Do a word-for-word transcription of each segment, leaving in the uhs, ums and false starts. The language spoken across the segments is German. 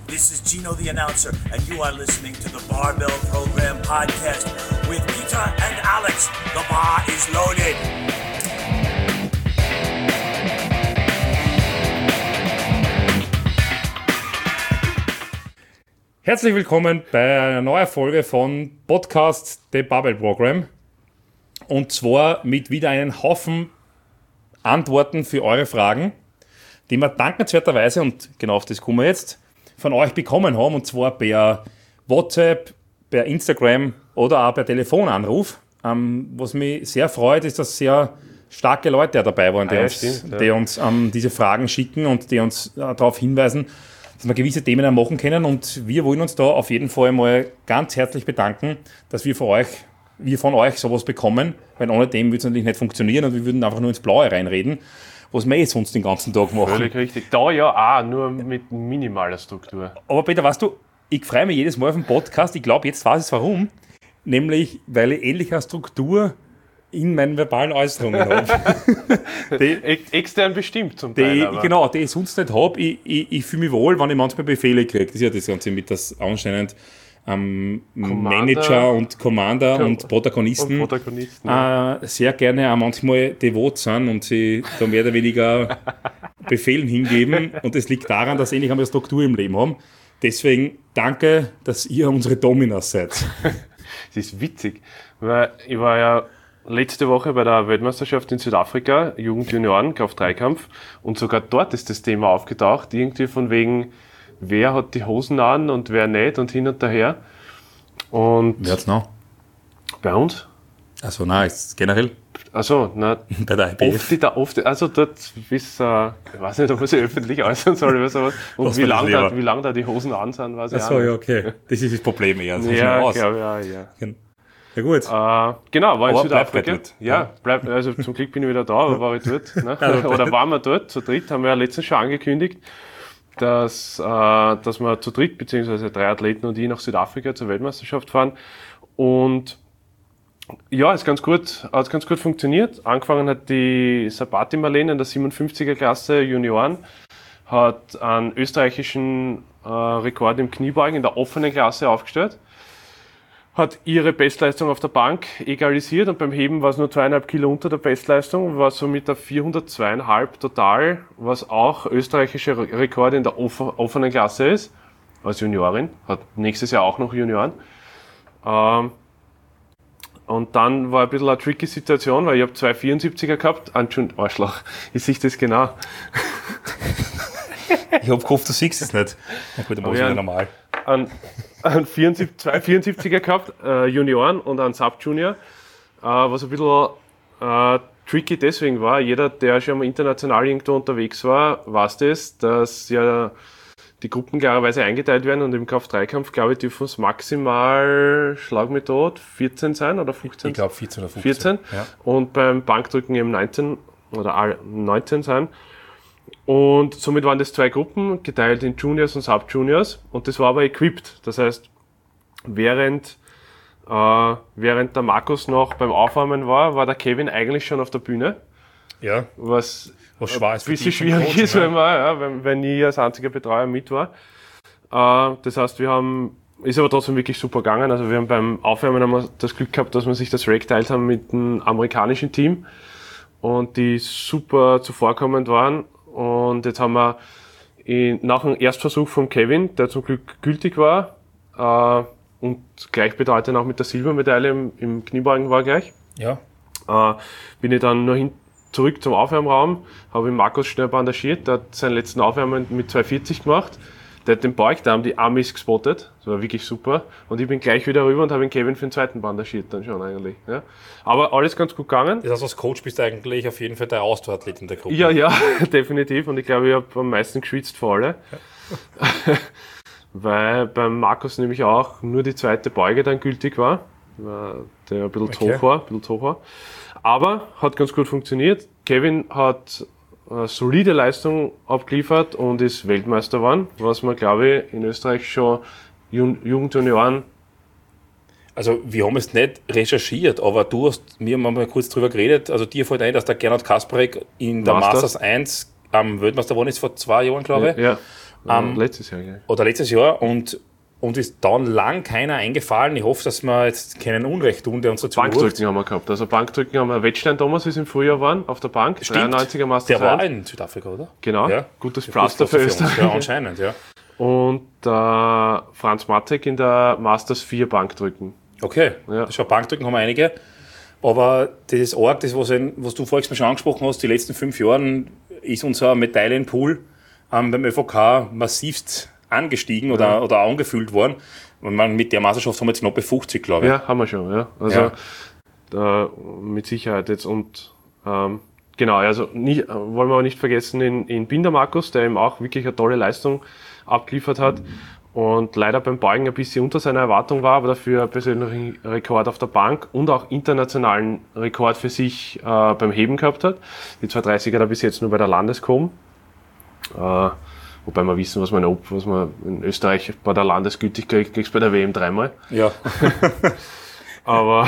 This is Gino the announcer, and you are listening to the Barbell Program podcast with Peter and Alex. The bar is loaded. Herzlich willkommen bei einer neuen Folge von Podcast The Barbell Program. Und zwar mit wieder einem Haufen Antworten für eure Fragen, die wir dankenswerterweise, und genau auf das kommen wir jetzt, von euch bekommen haben. Und zwar per WhatsApp, per Instagram oder auch per Telefonanruf. Ähm, was mich sehr freut, ist, dass sehr starke Leute dabei waren, die ah, ja, uns, stimmt, ja. die uns ähm, diese Fragen schicken und die uns äh, darauf hinweisen, dass wir gewisse Themen auch machen können, und wir wollen uns da auf jeden Fall mal ganz herzlich bedanken, dass wir von euch, wir von euch sowas bekommen, weil ohne dem würde es natürlich nicht funktionieren und wir würden einfach nur ins Blaue reinreden, was wir eh sonst den ganzen Tag machen. Völlig richtig. Da ja auch, nur mit minimaler Struktur. Aber Peter, weißt du, ich freue mich jedes Mal auf den Podcast, ich glaube, jetzt weiß ich warum, nämlich, weil ich ähnliche Struktur in meinen verbalen Äußerungen habe. die, extern bestimmt zum Teil. Die, aber. Genau, die ich sonst nicht habe. Ich, ich, ich fühle mich wohl, wenn ich manchmal Befehle kriege. Das ist ja das Ganze mit das anscheinend ähm, Manager und Commander Com- und Protagonisten, und Protagonisten äh, ja. sehr gerne auch manchmal devot sind und sie da mehr oder weniger Befehlen hingeben. Und es liegt daran, dass sie endlich einmal Struktur im Leben haben. Deswegen danke, dass ihr unsere Dominas seid. Das ist witzig, weil ich war ja letzte Woche bei der Weltmeisterschaft in Südafrika, Jugend-Junioren, Kraft-Dreikampf, und sogar dort ist das Thema aufgetaucht, irgendwie von wegen, wer hat die Hosen an und wer nicht und hin und her. Und Wer hat's noch? Bei uns? Also nein, ist generell Also, na, bei der I B F. oft, da, oft, also dort bis, äh, ich weiß nicht, ob man sich öffentlich äußern soll oder sowas, und Was wie war das lange da, lieber? wie lang da die Hosen an sind, weiß ich Achso, auch nicht. ja, okay. Das ist das Problem eher. Das Ja, aus. glaube ja, ja. Ja gut. Äh, genau, war in Aber Südafrika. bleib dort. Ja, Ja. bleib, also zum Glück bin ich wieder da, aber war ich dort. Ne? Oder waren wir dort, zu dritt, haben wir ja letztens schon angekündigt, dass, äh, dass wir zu dritt, beziehungsweise drei Athleten und ich nach Südafrika zur Weltmeisterschaft fahren. Und ja, ist ganz gut, hat ganz gut funktioniert. Angefangen hat die Sabati Marlene in der siebenundfünfziger Klasse Junioren, hat einen österreichischen äh, Rekord im Kniebeugen in der offenen Klasse aufgestellt, hat ihre Bestleistung auf der Bank egalisiert und beim Heben war es nur zweieinhalb Kilo unter der Bestleistung, war somit der vierhundertzwei Komma fünf total, was auch österreichischer Rekord in der offenen Klasse ist, als Juniorin, hat nächstes Jahr auch noch Junioren. Ähm, und dann war ein bisschen eine tricky Situation, weil ich habe zwei vierundsiebziger gehabt, Entschuldigung, Arschloch, ich sehe das genau. Ich hab gehofft, du siehst es nicht. Na gut, dann war es ja, wieder normal. An, an vierundsiebzig, zwei vierundsiebziger gehabt, äh, Junioren und einen Sub-Junior, äh, was ein bisschen äh, tricky deswegen war. Jeder, der schon mal international irgendwo unterwegs war, weiß das, dass ja die Gruppen klarerweise eingeteilt werden, und im Kraft-Dreikampf, glaube ich, dürfen es maximal, schlag mich tot, vierzehn sein oder fünfzehn? Ich glaube vierzehn oder fünfzehn. vierzehn. Ja. Und beim Bankdrücken eben neunzehn oder neunzehn sein. Und somit waren das zwei Gruppen, geteilt in Juniors und Sub-Juniors, und das war aber equipped. Das heißt, während, äh, während der Markus noch beim Aufwärmen war, war der Kevin eigentlich schon auf der Bühne. Ja. Was, Was schwer ist ein bisschen schwierig ist, wenn, man, ja, wenn, wenn ich als einziger Betreuer mit war. Äh, das heißt, wir haben, ist aber trotzdem wirklich super gegangen. Also wir haben beim Aufwärmen haben wir das Glück gehabt, dass wir sich das Rack geteilt haben mit einem amerikanischen Team, und die super zuvorkommend waren. Und jetzt haben wir in, nach dem Erstversuch von Kevin, der zum Glück gültig war, äh, und gleichbedeutend auch mit der Silbermedaille im, im Kniebeugen war gleich, Ja. äh, bin ich dann nur hin, zurück zum Aufwärmraum, habe ihn Markus schnell bandagiert, der hat seinen letzten Aufwärmen mit zwei vierzig gemacht. Der hat den Beug, da haben die Amis gespottet, das war wirklich super. Und ich bin gleich wieder rüber und habe den Kevin für den zweiten bandagiert dann schon eigentlich. Ja. Aber alles ganz gut gegangen. Das heißt, als Coach bist du eigentlich auf jeden Fall der Ausdauerathlet in der Gruppe. Ja, ja, definitiv. Und ich glaube, ich habe am meisten geschwitzt vor alle. Ja. Weil beim Markus nämlich auch nur die zweite Beuge dann gültig war, der ein bisschen zu Okay. hoch war, ein bisschen zu hoch war. Aber hat ganz gut funktioniert. Kevin hat eine solide Leistung abgeliefert und ist Weltmeister geworden, was man, glaube ich, in Österreich schon Jugendjunioren. Also wir haben es nicht recherchiert, aber du hast, wir haben mal kurz drüber geredet, also dir fällt ein, dass der Gernot Kasparek in der Masters. Masters eins am Weltmeister geworden ist vor zwei Jahren, glaube ich. Ja. Ähm, letztes Jahr, ja. Oder letztes Jahr und, und ist dann lang keiner eingefallen. Ich hoffe, dass wir jetzt keinen Unrecht tun, der uns dazu Bankdrücken haben wir gehabt. Also Bankdrücken haben wir, Wettstein Thomas ist im Frühjahr waren, auf der Bank, Stimmt. dreiundneunziger Masters. Der war in Südafrika, oder? Genau, Ja. gutes Ja, Pflaster für uns. Österreich. Ja, anscheinend, ja. Und äh, Franz Matek in der Masters vier Bankdrücken. Okay, Ja. das schon Bankdrücken haben wir einige. Aber das ist arg, das, was, ein, was du vorhin schon angesprochen hast, die letzten fünf Jahren ist unser Medaillenpool ähm, beim ÖVK massivst angestiegen oder, Ja. oder angefüllt worden. Und man, mit der Meisterschaft haben wir jetzt knapp bei fünfzig, glaube ich. Ja, haben wir schon, ja. Also Ja. Da, mit Sicherheit jetzt und ähm, genau, also nie, wollen wir auch nicht vergessen in, in Binder Markus, der eben auch wirklich eine tolle Leistung abgeliefert hat und leider beim Beugen ein bisschen unter seiner Erwartung war, aber dafür einen persönlichen Rekord auf der Bank und auch internationalen Rekord für sich äh, beim Heben gehabt hat. Die zwei dreißiger hat er bis jetzt nur bei der Landes gehoben. Äh, wobei wir wissen, was man, was man in Österreich bei der Landesgültig kriegt, kriegst du bei der W M dreimal. Ja. Aber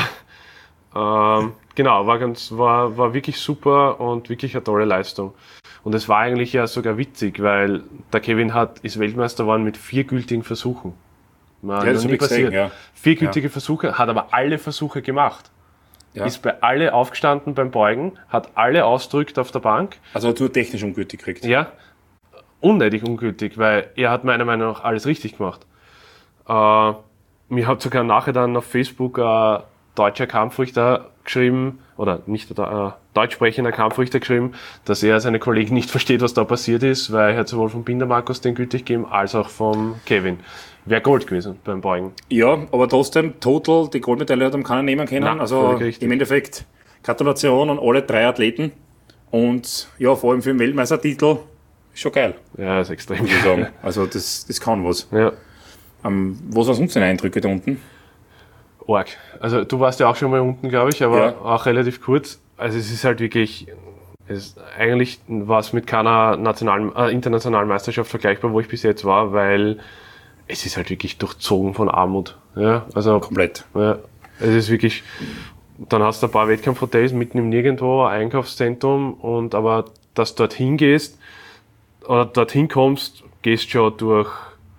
ähm, genau, war ganz, war, war wirklich super und wirklich eine tolle Leistung. Und es war eigentlich ja sogar witzig, weil der Kevin hat, ist Weltmeister geworden mit vier gültigen Versuchen. War Ja, das noch hab ich gesehen, ja. Vier gültige Versuche, hat aber alle Versuche gemacht. Ja. Ist bei alle aufgestanden beim Beugen, hat alle ausdrückt auf der Bank. Also hat nur technisch ungültig gekriegt. Ja, unnötig ungültig, weil er hat meiner Meinung nach alles richtig gemacht. Äh, mir hat sogar nachher dann auf Facebook ein deutscher Kampfrichter geschrieben, oder nicht ein deutsch sprechender Kampfrichter geschrieben, dass er seine Kollegen nicht versteht, was da passiert ist, weil er hat sowohl vom Binder Markus den gültig gegeben, als auch vom Kevin. Wäre Gold gewesen beim Beugen. Ja, aber trotzdem, total, die Goldmedaille hat ihm keiner nehmen können. Nein, also völlig richtig. im Endeffekt, Gratulation an alle drei Athleten. Und ja, vor allem für den Weltmeistertitel, ist schon geil, Ja, ist extrem. muss ich sagen. Also das, das kann was. Ja. Ähm, was waren sonst deine Eindrücke da unten? Org. Also du warst ja auch schon mal unten, glaube ich, aber Ja. auch relativ kurz. Also es ist halt wirklich, es ist eigentlich war es mit keiner nationalen, äh, internationalen Meisterschaft vergleichbar, wo ich bis jetzt war, weil es ist halt wirklich durchzogen von Armut. Ja, also Komplett. ja, es ist wirklich. Dann hast du ein paar Wettkampfhotels mitten im Nirgendwo, ein Einkaufszentrum und aber dass du dorthin gehst oder dorthin kommst, gehst schon durch.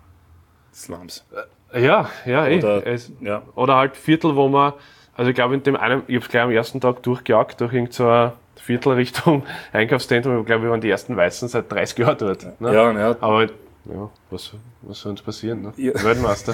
Slums. Ja, ja, eh. Oder- Es, ja. Oder halt Viertel, wo man, also ich glaube in dem einen, ich habe es gleich am ersten Tag durchgejagt, durch irgend so ein Viertel Richtung Einkaufszentrum, ich glaube, wir waren die ersten Weißen seit dreißig Jahren dort. Ne? Ja, ja. Aber ja, was, was soll uns passieren? Ne? Ja. Weltmeister.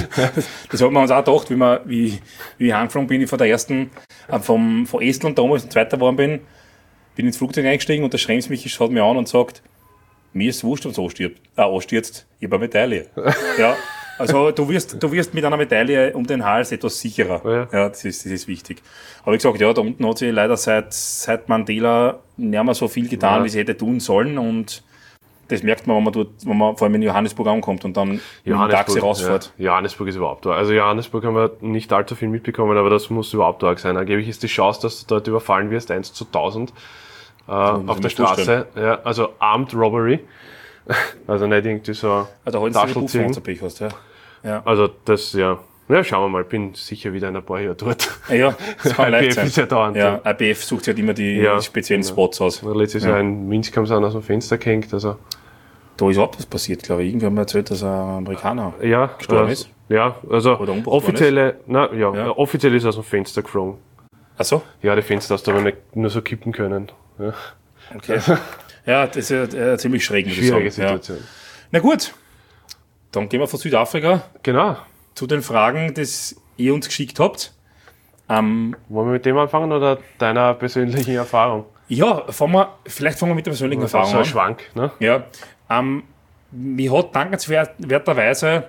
Das haben wir uns auch gedacht, wie, wir, wie, wie ich heimgeflogen bin, ich von der ersten, äh, vom, von Estland damals und Zweiter geworden bin, bin ins Flugzeug eingestiegen und der Schrems mich schaut mir an und sagt, mir ist wurscht, was anstirbt, äh, anstürzt, ich habe eine Medaille. Ja, also du wirst, du wirst mit einer Medaille um den Hals etwas sicherer. Ja. Ja, das ist, das ist wichtig. Aber ich gesagt, ja, da unten hat sich leider seit, seit Mandela nicht mehr so viel getan, Ja. wie sie hätte tun sollen und das merkt man, wenn man dort, wenn man vor allem in Johannesburg ankommt und dann mit dem Taxi rausfährt. Ja, Johannesburg ist überhaupt da. Also Johannesburg haben wir nicht allzu viel mitbekommen, aber das muss überhaupt da sein. Angeblich ist die Chance, dass du dort überfallen wirst, eins zu tausend äh, auf muss der ich mir Straße. Ja, also Armed Robbery. Also nicht irgendwie so Also heute ist die Buffen, Taschelziehen. wenn du Pech hast, ja. Ja, Also das, ja. Ja, schauen wir mal. Bin sicher wieder in ein paar Jahren dort. ja das kann leicht I B F sein. ist ja dauernd. Ja, I B F sucht sich halt immer die Ja, speziellen genau. Spots aus. Letztes Ja. Jahr in Minsk haben sie einen aus dem Fenster gehängt. Also, Da ist auch was passiert, glaube ich. Irgendwie haben wir erzählt, dass ein Amerikaner ja, gestorben äh, ist. Ja, also Oder umgebracht worden offizielle, na, ja, Ja. offiziell ist er aus dem Fenster geflogen. Achso, Ja, die Fenster hast du aber nicht nur so kippen können. Ja. okay. Ja, das ist ja äh, ziemlich schräg, muss ich Schwierige sagen. Ja. Situation. Na gut, dann gehen wir von Südafrika Genau. zu den Fragen, die ihr uns geschickt habt. Ähm, Wollen wir mit dem anfangen oder deiner persönlichen Erfahrung? ja, fangen wir, vielleicht fangen wir mit der persönlichen Das ist Erfahrung so ein an. Schwank, ne? Ja, ähm, mich hat dankenswerterweise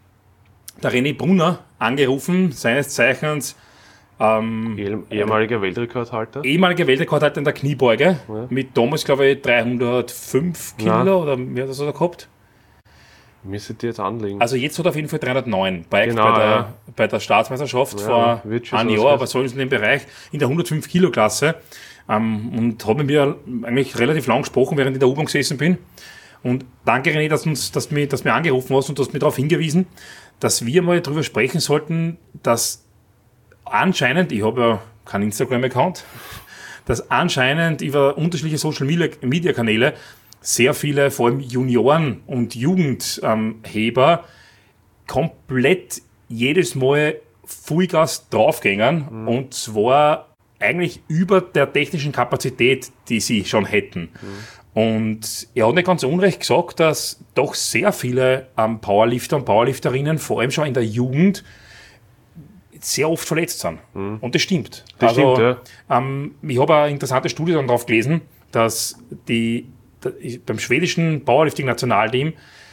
der René Brunner angerufen, seines Zeichens ähm, Eh- Ehemaliger Weltrekordhalter. ehemaliger Weltrekordhalter in der Kniebeuge, mit damals, glaube ich, dreihundertfünf Kilo Nein. oder mehr hat er gehabt. Müsstet ihr jetzt anlegen. Also jetzt hat er auf jeden Fall dreihundertneun bei, Genau, bei, der, ja. bei der Staatsmeisterschaft Ja, vor wird schon einem so Jahr, was aber so in dem Bereich, in der hundertfünf Kilo Klasse. Ähm, und habe mit mir eigentlich relativ lang gesprochen, während ich in der U-Bahn gesessen bin. Und danke René, dass, uns, dass, du mich, dass du mich angerufen hast und hast mich darauf hingewiesen, dass wir mal darüber sprechen sollten, dass anscheinend, ich habe ja keinen Instagram-Account, dass anscheinend über unterschiedliche Social-Media-Kanäle sehr viele, vor allem Junioren- und Jugendheber, komplett jedes Mal Vollgas draufgängen mhm. und zwar eigentlich über der technischen Kapazität, die sie schon hätten. Mhm. Und er hat nicht ganz unrecht gesagt, dass doch sehr viele ähm, Powerlifter und Powerlifterinnen, vor allem schon in der Jugend, sehr oft verletzt sind. Mhm. Und das stimmt. Das also, stimmt, ja. Ähm, ich habe eine interessante Studie dann drauf gelesen, dass die, die beim schwedischen Powerlifting-Nationalteam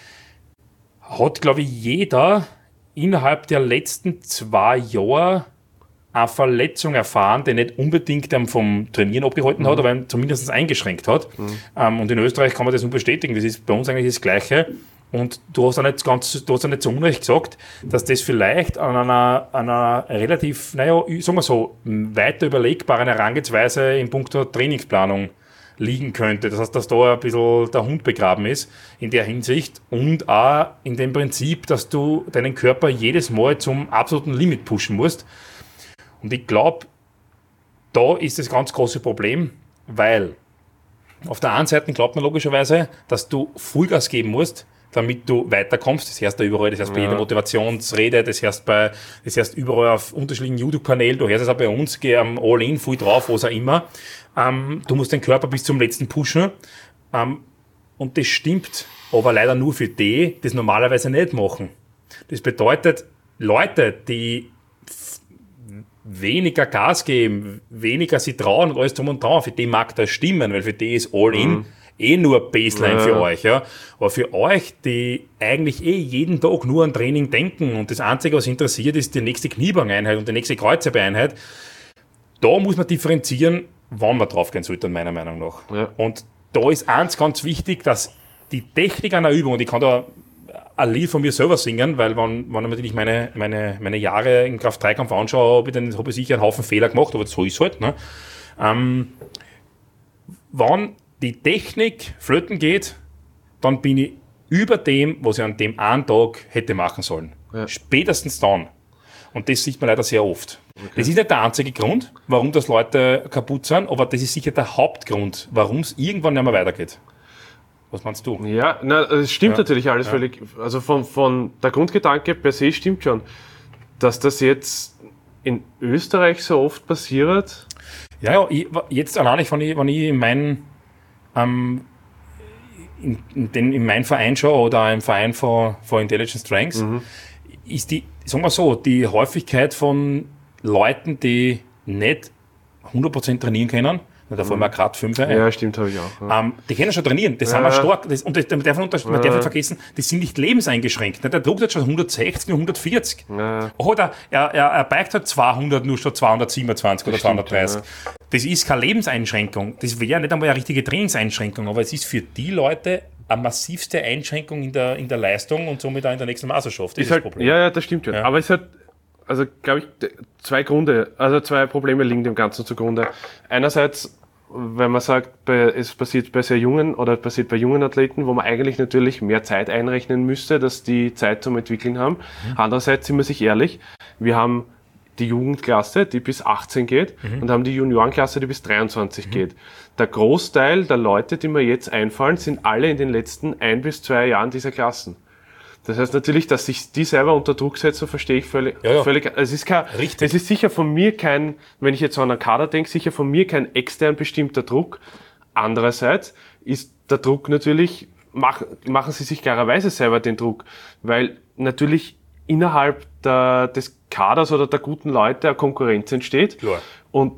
hat, glaube ich, jeder innerhalb der letzten zwei Jahre eine Verletzung erfahren, die nicht unbedingt vom Trainieren abgehalten mhm. hat, aber zumindest eingeschränkt hat. Mhm. Ähm, und in Österreich kann man das nur bestätigen. Das ist bei uns eigentlich das Gleiche. Und du hast auch nicht ganz, du hast auch nicht zu Unrecht gesagt, dass das vielleicht an einer, einer relativ, naja, sagen wir so, weiter überlegbaren Herangehensweise in puncto Trainingsplanung liegen könnte. Das heißt, dass da ein bisschen der Hund begraben ist in der Hinsicht und auch in dem Prinzip, dass du deinen Körper jedes Mal zum absoluten Limit pushen musst. Und ich glaube, da ist das ganz große Problem, weil auf der einen Seite glaubt man logischerweise, dass du Vollgas geben musst, damit du weiterkommst. Das hörst du überall, das hörst ja. bei jeder Motivationsrede, das hörst bei, das hörst überall auf unterschiedlichen YouTube-Kanälen, du hörst es auch bei uns, geh am All-In, voll drauf, was auch immer. Ähm, du musst den Körper bis zum letzten pushen. Ähm, und das stimmt, aber leider nur für die, die das normalerweise nicht machen. Das bedeutet, Leute, die weniger Gas geben, weniger sie trauen und alles drum und dran, für die mag das stimmen, weil für die ist All-In mhm. eh nur Baseline ja. für euch. Ja. Aber für euch, die eigentlich eh jeden Tag nur an Training denken und das Einzige, was interessiert, ist die nächste Kniebeugeneinheit und die nächste Kreuzhebeeinheit, da muss man differenzieren, wann man draufgehen sollte, meiner Meinung nach. Ja. Und da ist eins ganz wichtig, dass die Technik einer Übung, und ich kann da ein Lied von mir selber singen, weil wenn, wenn ich natürlich meine, meine, meine Jahre im Kraft-Dreikampf anschaue, habe ich, dann, habe ich sicher einen Haufen Fehler gemacht, aber so ist es halt. Ne? Ähm, wenn die Technik flöten geht, dann bin ich über dem, was ich an dem einen Tag hätte machen sollen. Ja. Spätestens dann. Und das sieht man leider sehr oft. Okay. Das ist nicht der einzige Grund, warum das Leute kaputt sind, aber das ist sicher der Hauptgrund, warum es irgendwann nicht mehr weitergeht. Was meinst du? Ja, na, es stimmt ja. natürlich alles ja. völlig. Also von, von der Grundgedanke per se stimmt schon, dass das jetzt in Österreich so oft passiert. Ja, ja, ich, jetzt allein, wenn ich, wenn ich in meinen ähm, in, in, den, in meinen Verein schaue oder im Verein von, von Intelligent Strengths, mhm. ist die, sagen wir so, die Häufigkeit von Leuten, die nicht hundert Prozent trainieren können, da fallen wir gerade fünf ein. Ja, stimmt, habe ich auch. Ja. Ähm, die können schon trainieren, das ja. haben wir stark. Das, und das, man darf, man darf ja. nicht vergessen, die sind nicht lebenseingeschränkt. Der Druck hat schon hundertsechzig und hundertvierzig. Ja. Oder er, er, er biked halt zweihundert nur statt zweihundertsiebenundzwanzig oder stimmt, zweihundertdreißig. Ja. Das ist keine Lebenseinschränkung. Das wäre nicht einmal eine richtige Trainingseinschränkung, aber es ist für die Leute eine massivste Einschränkung in der, in der Leistung und somit auch in der nächsten Meisterschaft. Das ist, ist halt, das Problem. Ja, ja, das stimmt schon. Ja. Aber es hat, also glaube ich, zwei Gründe, also zwei Probleme liegen dem Ganzen zugrunde. Einerseits, wenn man sagt, bei, es passiert bei sehr jungen oder passiert bei jungen Athleten, wo man eigentlich natürlich mehr Zeit einrechnen müsste, dass die Zeit zum Entwickeln haben. Mhm. Andererseits sind wir sich ehrlich, wir haben die Jugendklasse, die bis achtzehn geht mhm. und haben die Juniorenklasse, die bis dreiundzwanzig mhm. geht. Der Großteil der Leute, die mir jetzt einfallen, sind alle in den letzten ein bis zwei Jahren dieser Klassen. Das heißt natürlich, dass sich die selber unter Druck setzen, verstehe ich völlig. Ja, ja. völlig es ist kein, Richtig. Es ist sicher von mir kein, wenn ich jetzt so an einen Kader denke, sicher von mir kein extern bestimmter Druck. Andererseits ist der Druck natürlich, mach, machen sie sich klarerweise selber den Druck, weil natürlich innerhalb der, des Kaders oder der guten Leute eine Konkurrenz entsteht. Klar. Und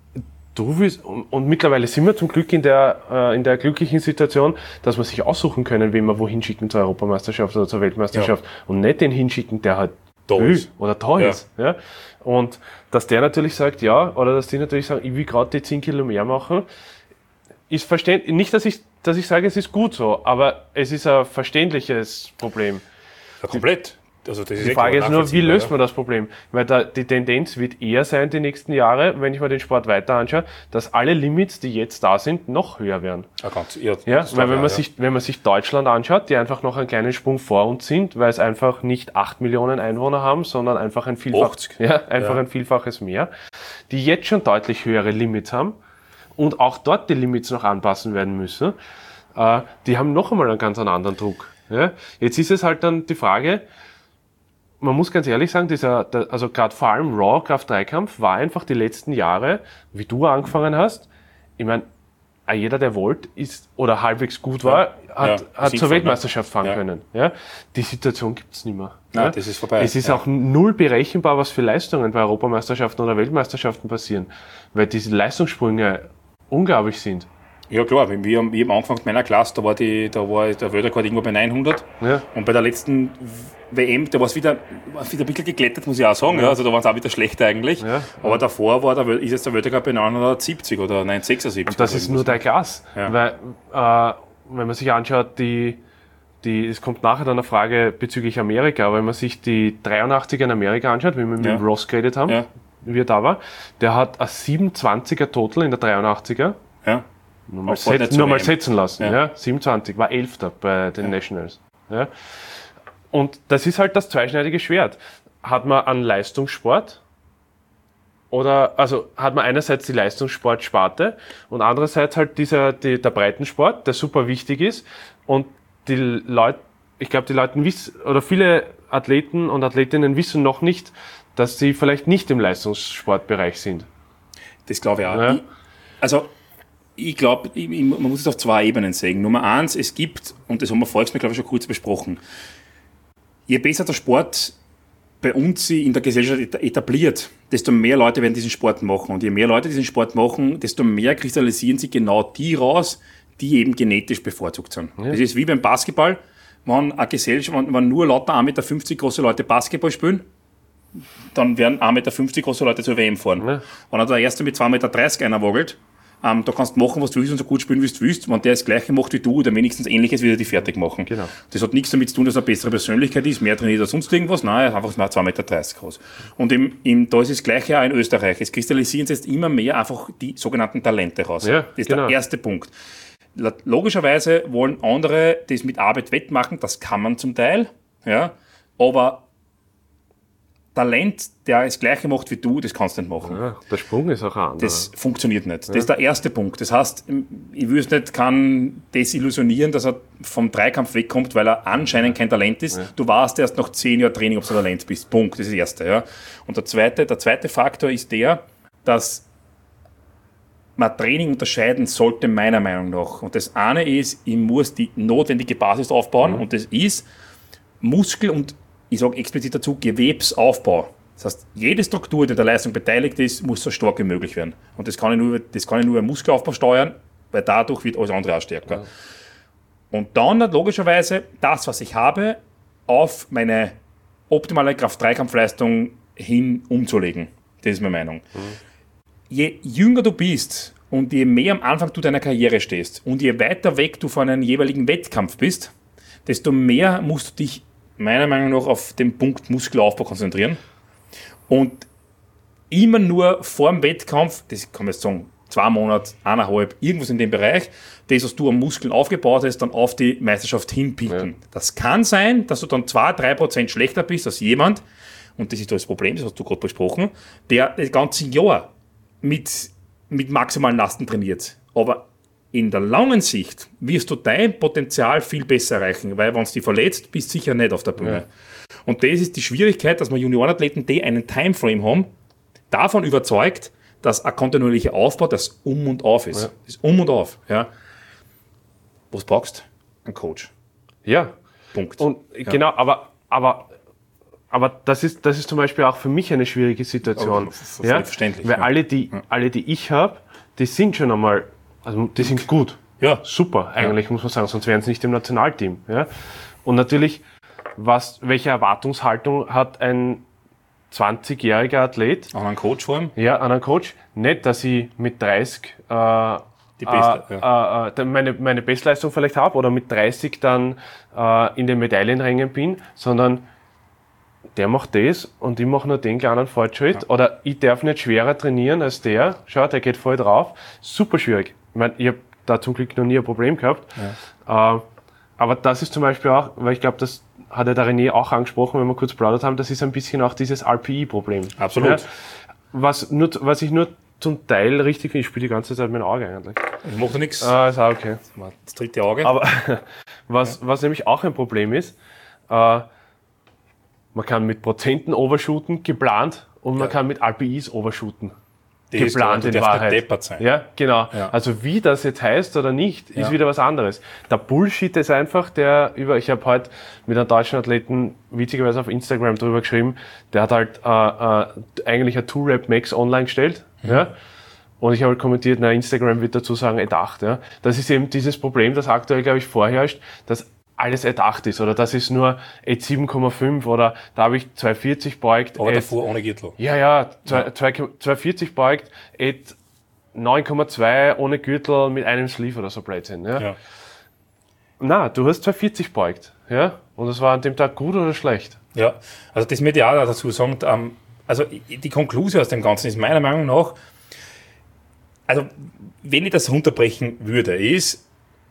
du willst, und, und mittlerweile sind wir zum Glück in der, äh, in der glücklichen Situation, dass wir sich aussuchen können, wen wir wohin schicken zur Europameisterschaft oder zur Weltmeisterschaft ja. und nicht den hinschicken, der halt da ist oder da ja. ist. Ja? Und dass der natürlich sagt, ja, oder dass die natürlich sagen, ich will gerade die zehn Kilo mehr machen, ist verständlich. Nicht, dass ich, dass ich sage, es ist gut so, aber es ist ein verständliches Problem. Ja, komplett. Also das die ist Frage ist nur, wie löst man das Problem? Weil da die Tendenz wird eher sein, die nächsten Jahre, wenn ich mir den Sport weiter anschaue, dass alle Limits, die jetzt da sind, noch höher werden. Ja, ganz, ja, ja weil wenn man, ja. sich, wenn man sich Deutschland anschaut, die einfach noch einen kleinen Sprung vor uns sind, weil es einfach nicht acht Millionen Einwohner haben, sondern einfach ein, Vielfach, ja, einfach ja. ein Vielfaches mehr, die jetzt schon deutlich höhere Limits haben und auch dort die Limits noch anpassen werden müssen. äh, die haben noch einmal einen ganz anderen Druck. Ja? Jetzt ist es halt dann die Frage, man muss ganz ehrlich sagen, dieser, der, also gerade vor allem Raw Kraft-Dreikampf war einfach die letzten Jahre, wie du angefangen hast, ich meine, jeder, der wollte, ist oder halbwegs gut war, ja, hat, ja, hat zur Weltmeisterschaft fahren ja. können. Ja? Die Situation gibt's nicht mehr. Nein, ja? das ist vorbei. Es ist ja. auch null berechenbar, was für Leistungen bei Europameisterschaften oder Weltmeisterschaften passieren, weil diese Leistungssprünge unglaublich sind. Ja klar, wir haben, wir haben angefangen mit meiner Klasse, da war, die, da war der Weltrekord irgendwo bei neunhundert ja. und bei der letzten W M, da war es wieder, wieder ein bisschen geklettert, muss ich auch sagen, ja. Ja, also da waren es auch wieder schlechter eigentlich, ja. aber davor war der, ist jetzt der Weltrekord bei neunhundertsiebzig oder neunhundertsechsundsiebzig. Und das ist nur der Klasse, ja. weil äh, wenn man sich anschaut, die, die, es kommt nachher dann eine Frage bezüglich Amerika, aber wenn man sich die dreiundachtziger in Amerika anschaut, wie wir mit ja. dem Ross geredet haben, ja. wie er da war, der hat ein siebenundzwanziger Total in der dreiundachtziger. Ja. Nur mal, set, nur mal setzen lassen. Ja. Ja, siebenundzwanzig, war elfter bei den ja. Nationals. Ja. Und das ist halt das zweischneidige Schwert. Hat man einen Leistungssport oder, also hat man einerseits die Leistungssportsparte und andererseits halt dieser, die, der Breitensport, der super wichtig ist. Und die Leute, ich glaube, die Leute wissen, oder viele Athleten und Athletinnen wissen noch nicht, dass sie vielleicht nicht im Leistungssportbereich sind. Das glaube ich auch. Ja. Ich, also, Ich glaube, man muss es auf zwei Ebenen sehen. Nummer eins, es gibt, und das haben wir vorhin, glaube ich, schon kurz besprochen, je besser der Sport bei uns in der Gesellschaft etabliert, desto mehr Leute werden diesen Sport machen. Und je mehr Leute diesen Sport machen, desto mehr kristallisieren sich genau die raus, die eben genetisch bevorzugt sind. Ja. Das ist wie beim Basketball, wenn eine Gesellschaft, wenn, wenn nur lauter eins Komma fünfzig Meter große Leute Basketball spielen, dann werden eins Komma fünfzig Meter große Leute zur W M fahren. Ja. Wenn der Erste mit zwei Komma dreißig Meter einer wagelt, Ähm, da kannst du machen, was du willst und so gut spielen, wie du willst. Wenn der das Gleiche macht wie du oder wenigstens Ähnliches, wird er die fertig machen. Genau. Das hat nichts damit zu tun, dass er eine bessere Persönlichkeit ist, mehr trainiert als sonst irgendwas. Nein, er ist einfach zwei Komma dreißig Meter groß. Und im, im, da ist das Gleiche auch in Österreich. Es kristallisieren sich jetzt immer mehr einfach die sogenannten Talente raus. Ja, das ist genau. der erste Punkt. Logischerweise wollen andere das mit Arbeit wettmachen, das kann man zum Teil, ja, aber Talent, der das Gleiche macht wie du, das kannst du nicht machen. Ja, der Sprung ist auch ein anderer. Das funktioniert nicht. Ja. Das ist der erste Punkt. Das heißt, ich will es nicht, kann desillusionieren, dass er vom Dreikampf wegkommt, weil er anscheinend kein Talent ist. Ja. Du weißt erst nach zehn Jahren Training, ob du ein Talent bist. Punkt. Das ist das erste. Ja. Und der zweite, der zweite Faktor ist der, dass man Training unterscheiden sollte, meiner Meinung nach. Und das eine ist, ich muss die notwendige Basis aufbauen. Mhm. Und das ist Muskel- und ich sage explizit dazu, Gewebsaufbau. Das heißt, jede Struktur, die an der Leistung beteiligt ist, muss so stark wie möglich werden. Und das kann ich nur, das kann ich nur im Muskelaufbau steuern, weil dadurch wird alles andere auch stärker. Ja. Und dann logischerweise das, was ich habe, auf meine optimale Kraft-Dreikampfleistung hin umzulegen. Das ist meine Meinung. Mhm. Je jünger du bist und je mehr am Anfang du deiner Karriere stehst und je weiter weg du von einem jeweiligen Wettkampf bist, desto mehr musst du dich meiner Meinung nach auf den Punkt Muskelaufbau konzentrieren und immer nur vor dem Wettkampf, das kann man jetzt sagen, zwei Monate, eineinhalb, irgendwas in dem Bereich, das, was du am Muskeln aufgebaut hast, dann auf die Meisterschaft hinpieken. Ja. Das kann sein, dass du dann zwei bis drei Prozent schlechter bist als jemand, und das ist das Problem, das hast du gerade besprochen, der das ganze Jahr mit, mit maximalen Lasten trainiert. Aber in der langen Sicht wirst du dein Potenzial viel besser erreichen, weil wenn du dich verletzt, bist du sicher nicht auf der Bühne. Ja. Und das ist die Schwierigkeit, dass wir Juniorenathleten, die einen Timeframe haben, davon überzeugt, dass ein kontinuierlicher Aufbau das Um und Auf ist. Ja. Das Um und Auf. Ja. Was brauchst du? Ein Coach. Ja. Punkt. Und ja. Genau, aber, aber, aber das ist, das ist zum Beispiel auch für mich eine schwierige Situation. Oh, ja? Verständlich. Weil ja. alle, die, ja. alle, die ich habe, die sind schon einmal, also die sind gut. Ja. Super, eigentlich ja. muss man sagen, sonst wären sie nicht im Nationalteam. Ja? Und natürlich, was, welche Erwartungshaltung hat ein zwanzigjähriger Athlet? An einen Coach vor allem? Ja, an einen Coach. Nicht, dass ich mit dreißig äh, Die Best, äh, ja. äh, meine, meine Bestleistung vielleicht habe oder mit dreißig dann äh, in den Medaillenrängen bin, sondern der macht das und ich mache nur den kleinen Fortschritt. Ja. Oder ich darf nicht schwerer trainieren als der. Schau, der geht voll drauf. Super schwierig. Ich meine, ich habe da zum Glück noch nie ein Problem gehabt. Ja. Äh, aber das ist zum Beispiel auch, weil ich glaube, das hat ja der René auch angesprochen, wenn wir kurz plaudert haben, das ist ein bisschen auch dieses R P I-Problem. Absolut. Ja, was, nur, was ich nur zum Teil richtig, ich spiele die ganze Zeit mit dem Auge eigentlich. Ich mache da nichts. Ah, ist auch okay. Das dritte Auge. Aber was, ja. was nämlich auch ein Problem ist, äh, man kann mit Prozenten overshooten, geplant, und man ja. kann mit R P Is overshooten. Geplant in Wahrheit. Sein. Ja, genau. Ja. Also wie das jetzt heißt oder nicht, ist ja. wieder was anderes. Der Bullshit ist einfach, der über, ich habe heute mit einem deutschen Athleten witzigerweise auf Instagram drüber geschrieben, der hat halt äh, äh, eigentlich ein Two-Rep-Max online gestellt. Mhm. Ja. Und ich habe halt kommentiert, na, Instagram wird dazu sagen, erdacht. Ja. Das ist eben dieses Problem, das aktuell, glaube ich, vorherrscht, dass alles erdacht ist, oder das ist nur Ad sieben Komma fünf, oder da habe ich zwei vierzig beugt. Aber davor ohne Gürtel. Ja, ja, zwei vierzig beugt, Ad neun Komma zwei ohne Gürtel mit einem Sleeve oder so Blödsinn. Ja. Ja. Na, du hast zwei vierzig beugt, ja, und das war an dem Tag gut oder schlecht? Ja, also das möchte ich auch dazu sagen, ähm, also die Konklusion aus dem Ganzen ist meiner Meinung nach, also wenn ich das runterbrechen würde, ist,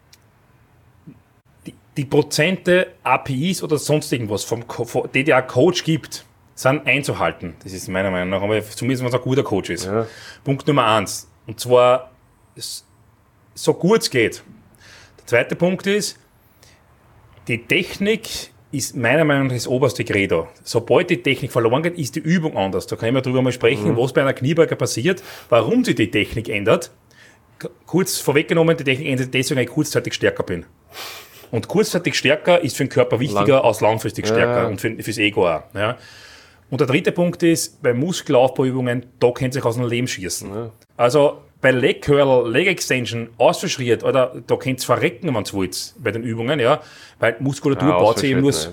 die Prozente A P Is oder sonst irgendwas vom, vom die der Coach gibt, sind einzuhalten. Das ist meiner Meinung nach, aber zumindest wenn es ein guter Coach ist. Ja. Punkt Nummer eins. Und zwar so gut es geht. Der zweite Punkt ist, die Technik ist meiner Meinung nach das oberste Credo. Sobald die Technik verloren geht, ist die Übung anders. Da kann ich mal drüber mal sprechen, mhm. was bei einer Kniebeuger passiert, warum sich die Technik ändert. Kurz vorweggenommen, die Technik ändert deswegen, weil ich kurzzeitig stärker bin. Und kurzzeitig stärker ist für den Körper wichtiger Lang. als langfristig stärker ja. und für, fürs Ego auch. Ja. Und der dritte Punkt ist, bei Muskelaufbauübungen, da könnt ihr sich aus dem Leben schießen. Ja. Also bei Leg Curl, Leg Extension, ausverschriert, oder da könnt ihr verrecken, wenn ihr wollt, bei den Übungen, ja, weil Muskulatur ja, baut sich eben nur...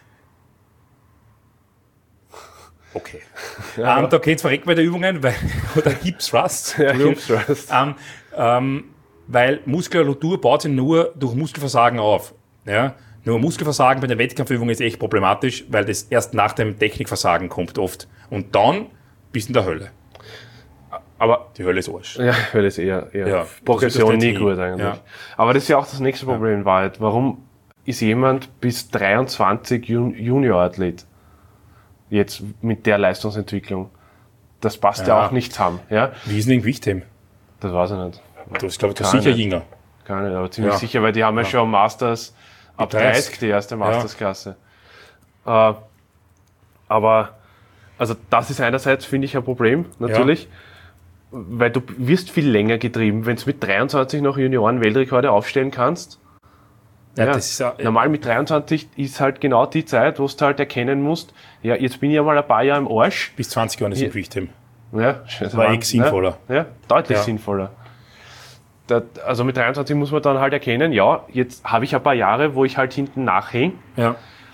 Okay. Ja. Ähm, da könnt ihr verrecken bei den Übungen, weil, oder Hip Thrust. Ja, Hip Thrust. Ähm, ähm, weil Muskulatur baut sich nur durch Muskelversagen auf. Ja? Nur Muskelversagen bei der Wettkampfübung ist echt problematisch, weil das erst nach dem Technikversagen kommt oft. Und dann bist du in der Hölle. Aber die Hölle ist Arsch. Ja, Hölle ist eher, eher ja, Progression nie gut eigentlich. Ja. Aber das ist ja auch das nächste Problem in Wahrheit. Warum ist jemand bis dreiundzwanzig Junior-Athlet jetzt mit der Leistungsentwicklung? Das passt ja, ja auch nicht zusammen. Ja? Wie ist denn Gewichtheben? Das weiß ich nicht. Du bist, glaube ich, sicher jünger. Gar nicht, aber ziemlich ja. sicher, weil die haben ja, ja schon Masters ab dreißig, die erste Mastersklasse. Ja. Äh, aber, also das ist einerseits, finde ich, ein Problem, natürlich, ja. weil du wirst viel länger getrieben, wenn du mit dreiundzwanzig noch Junioren-Weltrekorde aufstellen kannst. Ja, ja, das ist ja, normal mit dreiundzwanzig ist halt genau die Zeit, wo du halt erkennen musst, ja, jetzt bin ich ja mal ein paar Jahre im Arsch. Bis zwanzig Jahren ist im Gewichtheben. Ja, das war echt sinnvoller. Ja, ja deutlich ja. sinnvoller. Da, also mit dreiundzwanzig muss man dann halt erkennen, ja, jetzt habe ich ein paar Jahre, wo ich halt hinten nachhänge. Ja.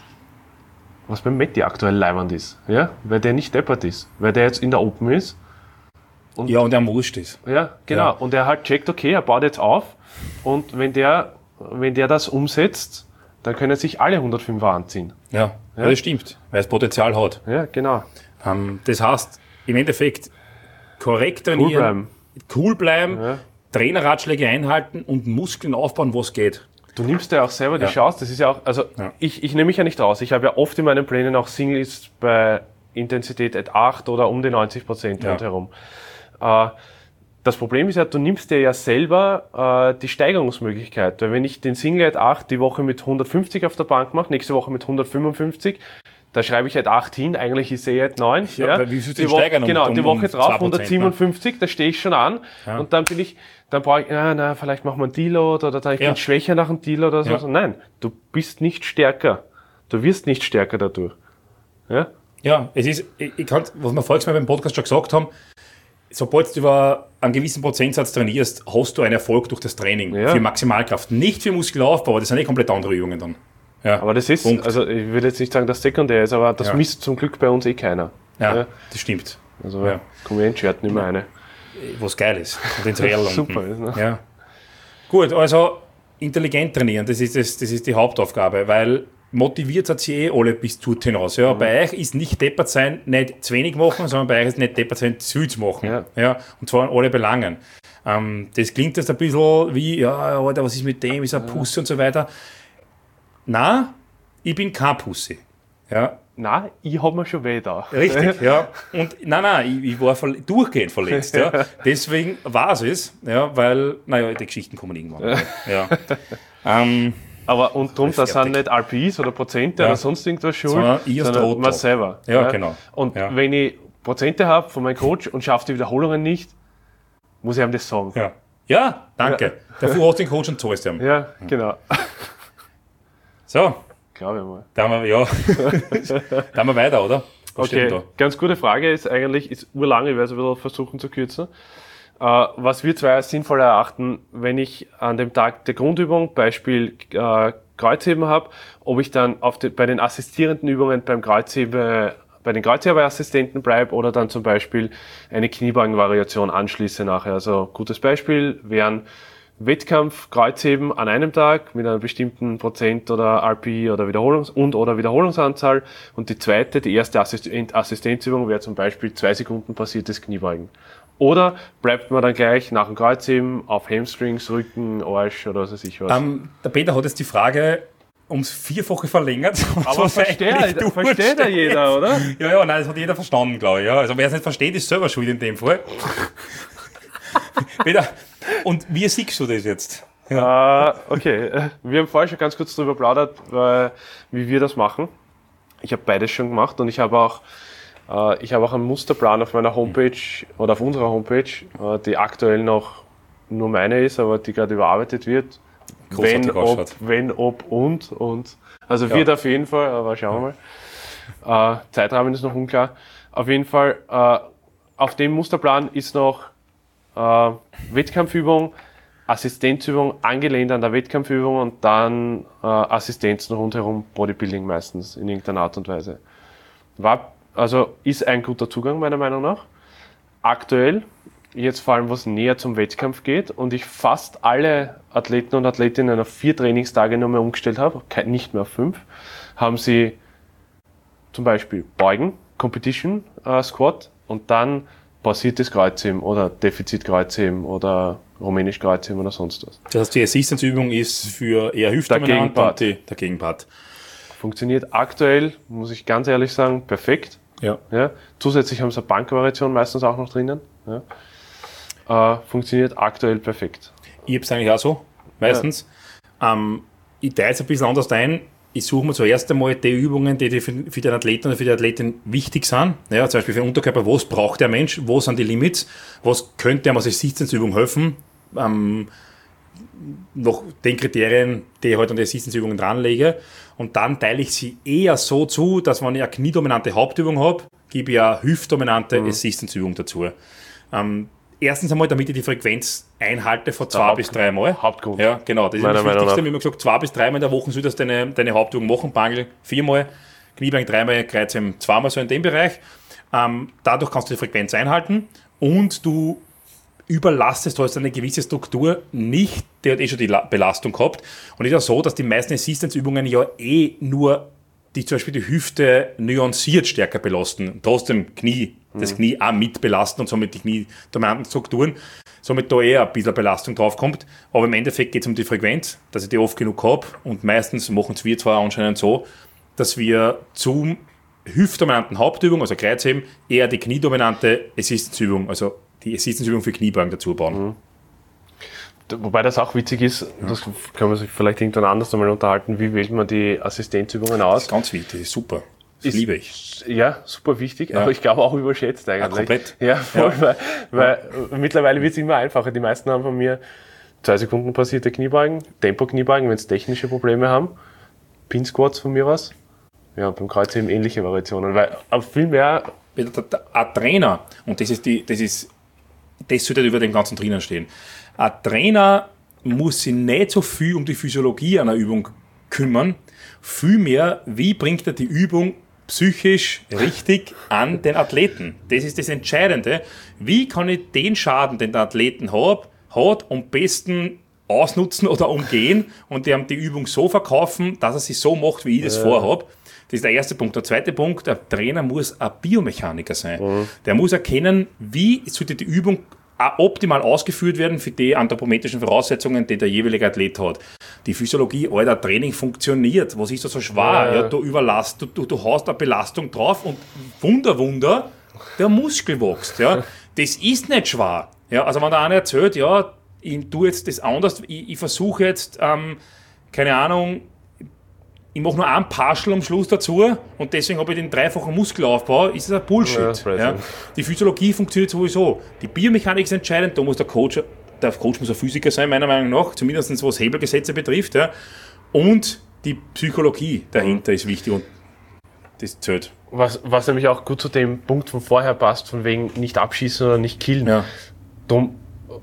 Was beim Matti aktuell leibend ist. Ja, weil der nicht deppert ist. Weil der jetzt in der Open ist. Und ja, und er am Wurscht ist. Ja, genau. Ja. Und er halt checkt, okay, er baut jetzt auf. Und wenn der, wenn der das umsetzt, dann können sich alle hundertfünfer anziehen. Ja, ja. ja das stimmt. Weil es Potenzial hat. Ja, genau. Ähm, das heißt, im Endeffekt korrekt trainieren. Cool bleiben. Cool bleiben. Ja. Trainerratschläge einhalten und Muskeln aufbauen, was geht. Du nimmst ja auch selber die ja. Chance, das ist ja auch, also ja. ich, ich nehme mich ja nicht raus. Ich habe ja oft in meinen Plänen auch Singles bei Intensität at acht oder um die neunzig Prozent ja. herum. Äh, das Problem ist ja, du nimmst dir ja selber äh, die Steigerungsmöglichkeit. Weil wenn ich den Single at acht die Woche mit hundertfünfzig auf der Bank mache, nächste Woche mit hundertfünfundfünfzig, da schreibe ich at acht hin, eigentlich ist er at neun. Ja, ja. Wie die Woche, steigern, um, genau, die Woche um drauf hundertsiebenundfünfzig, ne? Da stehe ich schon an ja. und dann bin ich, dann brauche ich, na, na, vielleicht machen wir einen Deload oder da ich ja. bin schwächer nach einem Deload oder so. Ja. Nein, du bist nicht stärker. Du wirst nicht stärker dadurch. Ja, ja es ist, ich, ich kann, was wir vorhin mal beim Podcast schon gesagt haben, sobald du über einen gewissen Prozentsatz trainierst, hast du einen Erfolg durch das Training ja. für Maximalkraft. Nicht für Muskelaufbau, das sind eh komplett andere Übungen dann. Ja, aber das ist, Punkt. Also ich will jetzt nicht sagen, dass sekundär ist, aber das ja. misst zum Glück bei uns eh keiner. Ja, ja. das stimmt. Also ja. kommen wir in Shirt nicht mehr ja. eine. Was geil ist. Und ins Real super ist, ne? Ja. Gut, also intelligent trainieren, das ist, das, das ist die Hauptaufgabe, weil motiviert hat sie eh alle bis zu hinaus. Ja. Mhm. Bei euch ist nicht deppert sein, nicht zu wenig machen, sondern bei euch ist nicht deppert sein, zu viel zu machen. Ja. Ja. Und zwar in alle Belangen. Ähm, das klingt jetzt ein bisschen wie, ja, Alter, was ist mit dem, ist er Pussy und so weiter. Nein, ich bin kein Pussy. Ja. Nein, ich habe mir schon weh da. Richtig, ja. Und nein, nein, ich, ich war verle- durchgehend verletzt. Ja. Deswegen war es es, ja, weil, naja, die Geschichten kommen irgendwann. Ja. Ähm, Aber und darum, das sind nicht R P Is oder Prozente Ja. oder sonst irgendwas schuld, Sondern ich als sondern Rotor. man selber. Ja, genau. Und Ja. wenn ich Prozente habe von meinem Coach und schaffe die Wiederholungen nicht, muss ich ihm das sagen. ja. ja, danke. Dafür hast du den Coach und zahlst ihm. Ja, genau. So, Glaube ich mal. da haben wir, ja. da haben wir weiter, oder? Was steht Okay, denn ganz gute Frage ist eigentlich, ist urlang, ich werde es ein bisschen versuchen zu kürzen. Äh, was wir zwei als sinnvoll erachten, wenn ich an dem Tag der Grundübung, Beispiel äh, Kreuzheben habe, ob ich dann auf die, bei den assistierenden Übungen beim Kreuzheben, bei den Kreuzhebeassistenten bleibe oder dann zum Beispiel eine Kniebeugenvariation anschließe nachher. Also gutes Beispiel wären Wettkampf, Kreuzheben an einem Tag mit einer bestimmten Prozent oder R P oder Wiederholungs- und oder Wiederholungsanzahl. Und die zweite, die erste Assistent- Assistenzübung wäre zum Beispiel zwei Sekunden passiertes Kniebeugen. Oder bleibt man dann gleich nach dem Kreuzheben auf Hamstrings, Rücken, Arsch oder was weiß ich was. Ähm, der Peter hat jetzt die Frage ums Vierfache verlängert. Aber Was versteht, eigentlich du versteht ja jeder, oder? Ja, ja, nein, das hat jeder verstanden, glaube ich. Ja. Also wer es nicht versteht, ist selber schuld in dem Fall. Peter, und wie siehst du das jetzt? Äh, okay, wir haben vorher schon ganz kurz darüber plaudert, äh, wie wir das machen. Ich habe beides schon gemacht und ich habe auch, äh, ich habe auch einen Musterplan auf meiner Homepage oder auf unserer Homepage, äh, die aktuell noch nur meine ist, aber die gerade überarbeitet wird. Großartig Wenn, ob, ausschaut. wenn, ob und und. Also Ja. wird auf jeden Fall, aber schauen wir mal. Äh, Zeitrahmen ist noch unklar. Auf jeden Fall, äh, auf dem Musterplan ist noch äh, Wettkampfübung, Assistenzübung angelehnt an der Wettkampfübung und dann äh, Assistenzen rundherum, Bodybuilding meistens in irgendeiner Art und Weise. War, also ist ein guter Zugang meiner Meinung nach. Aktuell, jetzt vor allem was näher zum Wettkampf geht und ich fast alle Athleten und Athletinnen auf vier Trainingstage nur mehr umgestellt habe, kein- nicht mehr auf fünf, haben sie zum Beispiel Beugen, Competition äh, Squat und dann passiertes Kreuzheben oder Defizitkreuzheben oder rumänisch Kreuzheben oder sonst was. Das heißt, die Assistenzübung ist für eher hüftdominant Gegenpart. und die, der Gegenpart. Funktioniert aktuell, muss ich ganz ehrlich sagen, perfekt. Ja. Ja. Zusätzlich haben sie eine Bankvariation meistens auch noch drinnen. Ja. Äh, funktioniert aktuell perfekt. Ich habe es eigentlich auch so, meistens. Ähm, ich teile es ein bisschen anders ein. Ich suche mir zuerst einmal die Übungen, die für für den Athleten oder für die Athletin wichtig sind. Ja, zum Beispiel für den Unterkörper, was braucht der Mensch, wo sind die Limits, was könnte ihm als Assistenzübung helfen, ähm, nach den Kriterien, die ich halt an die Assistenzübungen dranlege. Und dann teile ich sie eher so zu, dass wenn ich eine kniedominante Hauptübung habe, gebe ich eine hüftdominante Mhm. Assistenzübung dazu. Ähm, erstens einmal, damit ich die Frequenz einhalte von zwei Haupt- bis drei Mal. Hauptgrund. Ja, genau. Das ist Meiner das Meinung Wichtigste. nach. Wir haben gesagt, zwei bis dreimal in der Woche solltest du deine, deine Hauptübung machen. Bangel viermal, Kniebeugen dreimal, Kreuzheben zweimal, so in dem Bereich. Ähm, dadurch kannst du die Frequenz einhalten und du überlastest, du hast eine gewisse Struktur nicht, die hat eh schon die La- Belastung gehabt. Und es ist ja so, dass die meisten Assistenzübungen ja eh nur die zum Beispiel die Hüfte nuanciert stärker belasten, trotzdem Knie, das Knie auch mit belasten und somit die kniedominanten Strukturen, somit da eher ein bisschen Belastung drauf kommt. Aber im Endeffekt geht es um die Frequenz, dass ich die oft genug habe und meistens machen es wir zwar anscheinend so, dass wir zum hüftdominanten Hauptübung, also Kreuzheben, eher die kniedominante Assistenzübung, also die Assistenzübung für Kniebeugen dazu bauen. Wobei das auch witzig ist, das kann man sich vielleicht irgendwann anders einmal unterhalten, wie wählt man die Assistenzübungen Das aus? ist ganz wichtig, das ist super. Das Ist- liebe ich. Ja, super wichtig, aber ich glaube auch überschätzt eigentlich. Ja, komplett. Ja, voll, Weil, weil mittlerweile wird es immer einfacher. Die meisten haben von mir zwei Sekunden passierte Kniebeugen, Tempo-Kniebeugen, wenn sie technische Probleme haben, Pin-Squats von mir aus. Ja, beim Kreuzheben ähnliche Variationen, weil aber viel mehr, Der- der- Ein Trainer, und das ist die, das ist, das sollte über dem Ganzen drinnen stehen. Ein Trainer muss sich nicht so viel um die Physiologie einer Übung kümmern, vielmehr, wie bringt er die Übung psychisch richtig an den Athleten. Das ist das Entscheidende. Wie kann ich den Schaden, den der Athleten hat, hat am besten ausnutzen oder umgehen und dem die Übung so verkaufen, dass er sie so macht, wie ich das vorhabe. Das ist der erste Punkt. Der zweite Punkt, der Trainer muss ein Biomechaniker sein. Der muss erkennen, wie sollte die Übung auch optimal ausgeführt werden für die anthropometrischen Voraussetzungen, die der jeweilige Athlet hat. Die Physiologie, Alter, Training funktioniert. Was ist da so schwer? Ja, ja. Ja, du überlast, du, du, du hast eine Belastung drauf und Wunder, Wunder, der Muskel wächst. Ja. Das ist nicht schwer. Ja, also wenn der eine erzählt, ja, ich tue jetzt das anders, ich, ich versuche jetzt, ähm, keine Ahnung, ich mache nur ein Partial am Schluss dazu und deswegen habe ich den dreifachen Muskelaufbau, ist das ein Bullshit. Ja, ja. Die Physiologie funktioniert sowieso. Die Biomechanik ist entscheidend, da muss der Coach, der Coach muss ein Physiker sein, meiner Meinung nach, zumindest was Hebelgesetze betrifft. Ja. Und die Psychologie dahinter ist wichtig und das zählt. Was, was nämlich auch gut zu dem Punkt von vorher passt, von wegen nicht abschießen oder nicht killen. Ja. Drum,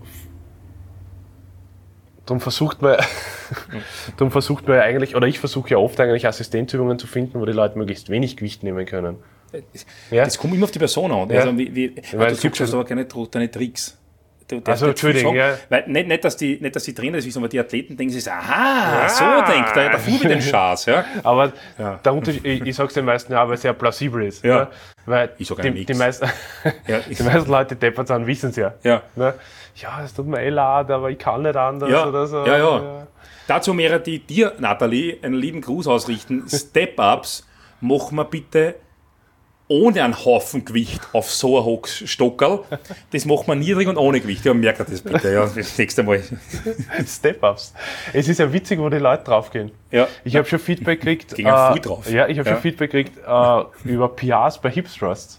drum versucht man Darum versucht man ja eigentlich, oder ich versuche ja oft eigentlich Assistenzübungen zu finden, wo die Leute möglichst wenig Gewicht nehmen können. Das, ja? das kommt immer auf die Person an. Ja. Also, wie, wie, weil du suchst also aber keine, deine Tricks. Du, also, Entschuldigung, ja. Weil nicht, nicht, dass die, nicht, dass die Trainer das wissen, aber die Athleten denken sich, aha, ja. so denkt er, da fuhr wir den Schatz. Ja? Aber ja. der Unterschied, ich, ich sage es den meisten ja, weil es sehr plausibel ist. Ja. Ne? Weil ich sage die, die, meisten, ja, die meisten Leute, die deppert sind, wissen es ja. Ja. Ne? Ja, es tut mir eh leid, aber ich kann nicht anders ja. oder so. Ja, ja. ja. Dazu wäre die dir, Nathalie, einen lieben Gruß ausrichten. Step-Ups machen wir bitte ohne einen Haufen Gewicht auf so ein hohes Stockerl. Das macht man niedrig und ohne Gewicht. Ja, merkt das bitte. Ja, das nächste Mal. Step-Ups. Es ist ja witzig, wo die Leute draufgehen. Ja. Ich habe schon Feedback gekriegt. Gehen äh, viel drauf. Ja, ich habe ja. schon Feedback gekriegt äh, über P Rs bei Hip Thrusts.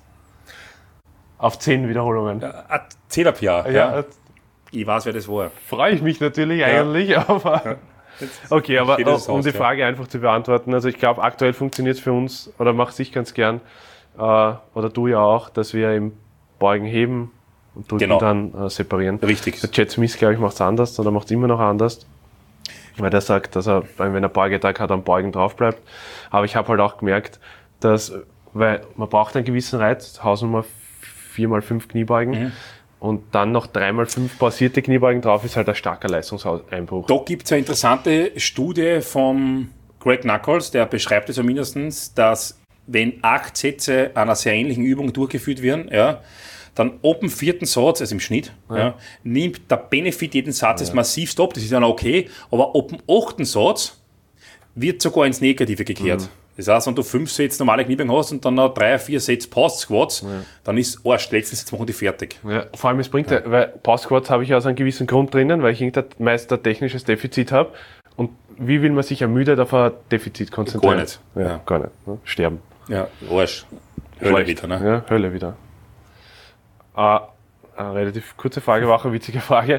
Auf zehn Wiederholungen. Ja, zehn P R. Ja. ja. Ich weiß, wer das war. Freue ich mich natürlich ja. eigentlich, aber... Ja. Okay, aber um aus, die Frage ja. einfach zu beantworten, also ich glaube, aktuell funktioniert es für uns, oder macht sich ganz gern, äh, oder du ja auch, dass wir im Beugen heben und drücken genau. dann äh, separieren. Richtig. Der Chad Smith, glaube ich, macht es anders, oder macht es immer noch anders, weil der sagt, dass er, wenn er Beugetag hat, am Beugen drauf bleibt. Aber ich habe halt auch gemerkt, dass, weil man braucht einen gewissen Reiz, Hausnummer vier mal fünf Kniebeugen, mhm. und dann noch drei mal fünf pausierte Kniebeugen drauf, ist halt ein starker Leistungseinbruch. Da gibt es eine interessante Studie von Greg Knuckles, der beschreibt es ja mindestens, dass wenn acht Sätze einer sehr ähnlichen Übung durchgeführt werden, ja, dann ab dem vierten Satz, also im Schnitt, ja. Ja, nimmt der Benefit jeden Satzes ja. massivst ab, das ist dann okay, aber ab dem achten Satz wird sogar ins Negative gekehrt. Mhm. Das heißt, wenn du fünf Sätze normale Kniebeugen hast und dann noch drei, vier Sätze Post-Squats, ja. dann ist Arsch, letzten Satz machen die fertig. Ja, vor allem, es bringt, ja. weil Post-Squats habe ich aus einem gewissen Grund drinnen, weil ich meist ein technisches Defizit habe. Und wie will man sich ermüdet auf ein Defizit konzentrieren? Gar nicht. Ja, ja. Gar nicht. Ne? Sterben. Ja, Arsch. Hölle wieder, ne? Ja, Hölle wieder. Äh, eine relativ kurze Frage, war auch eine witzige Frage. Äh,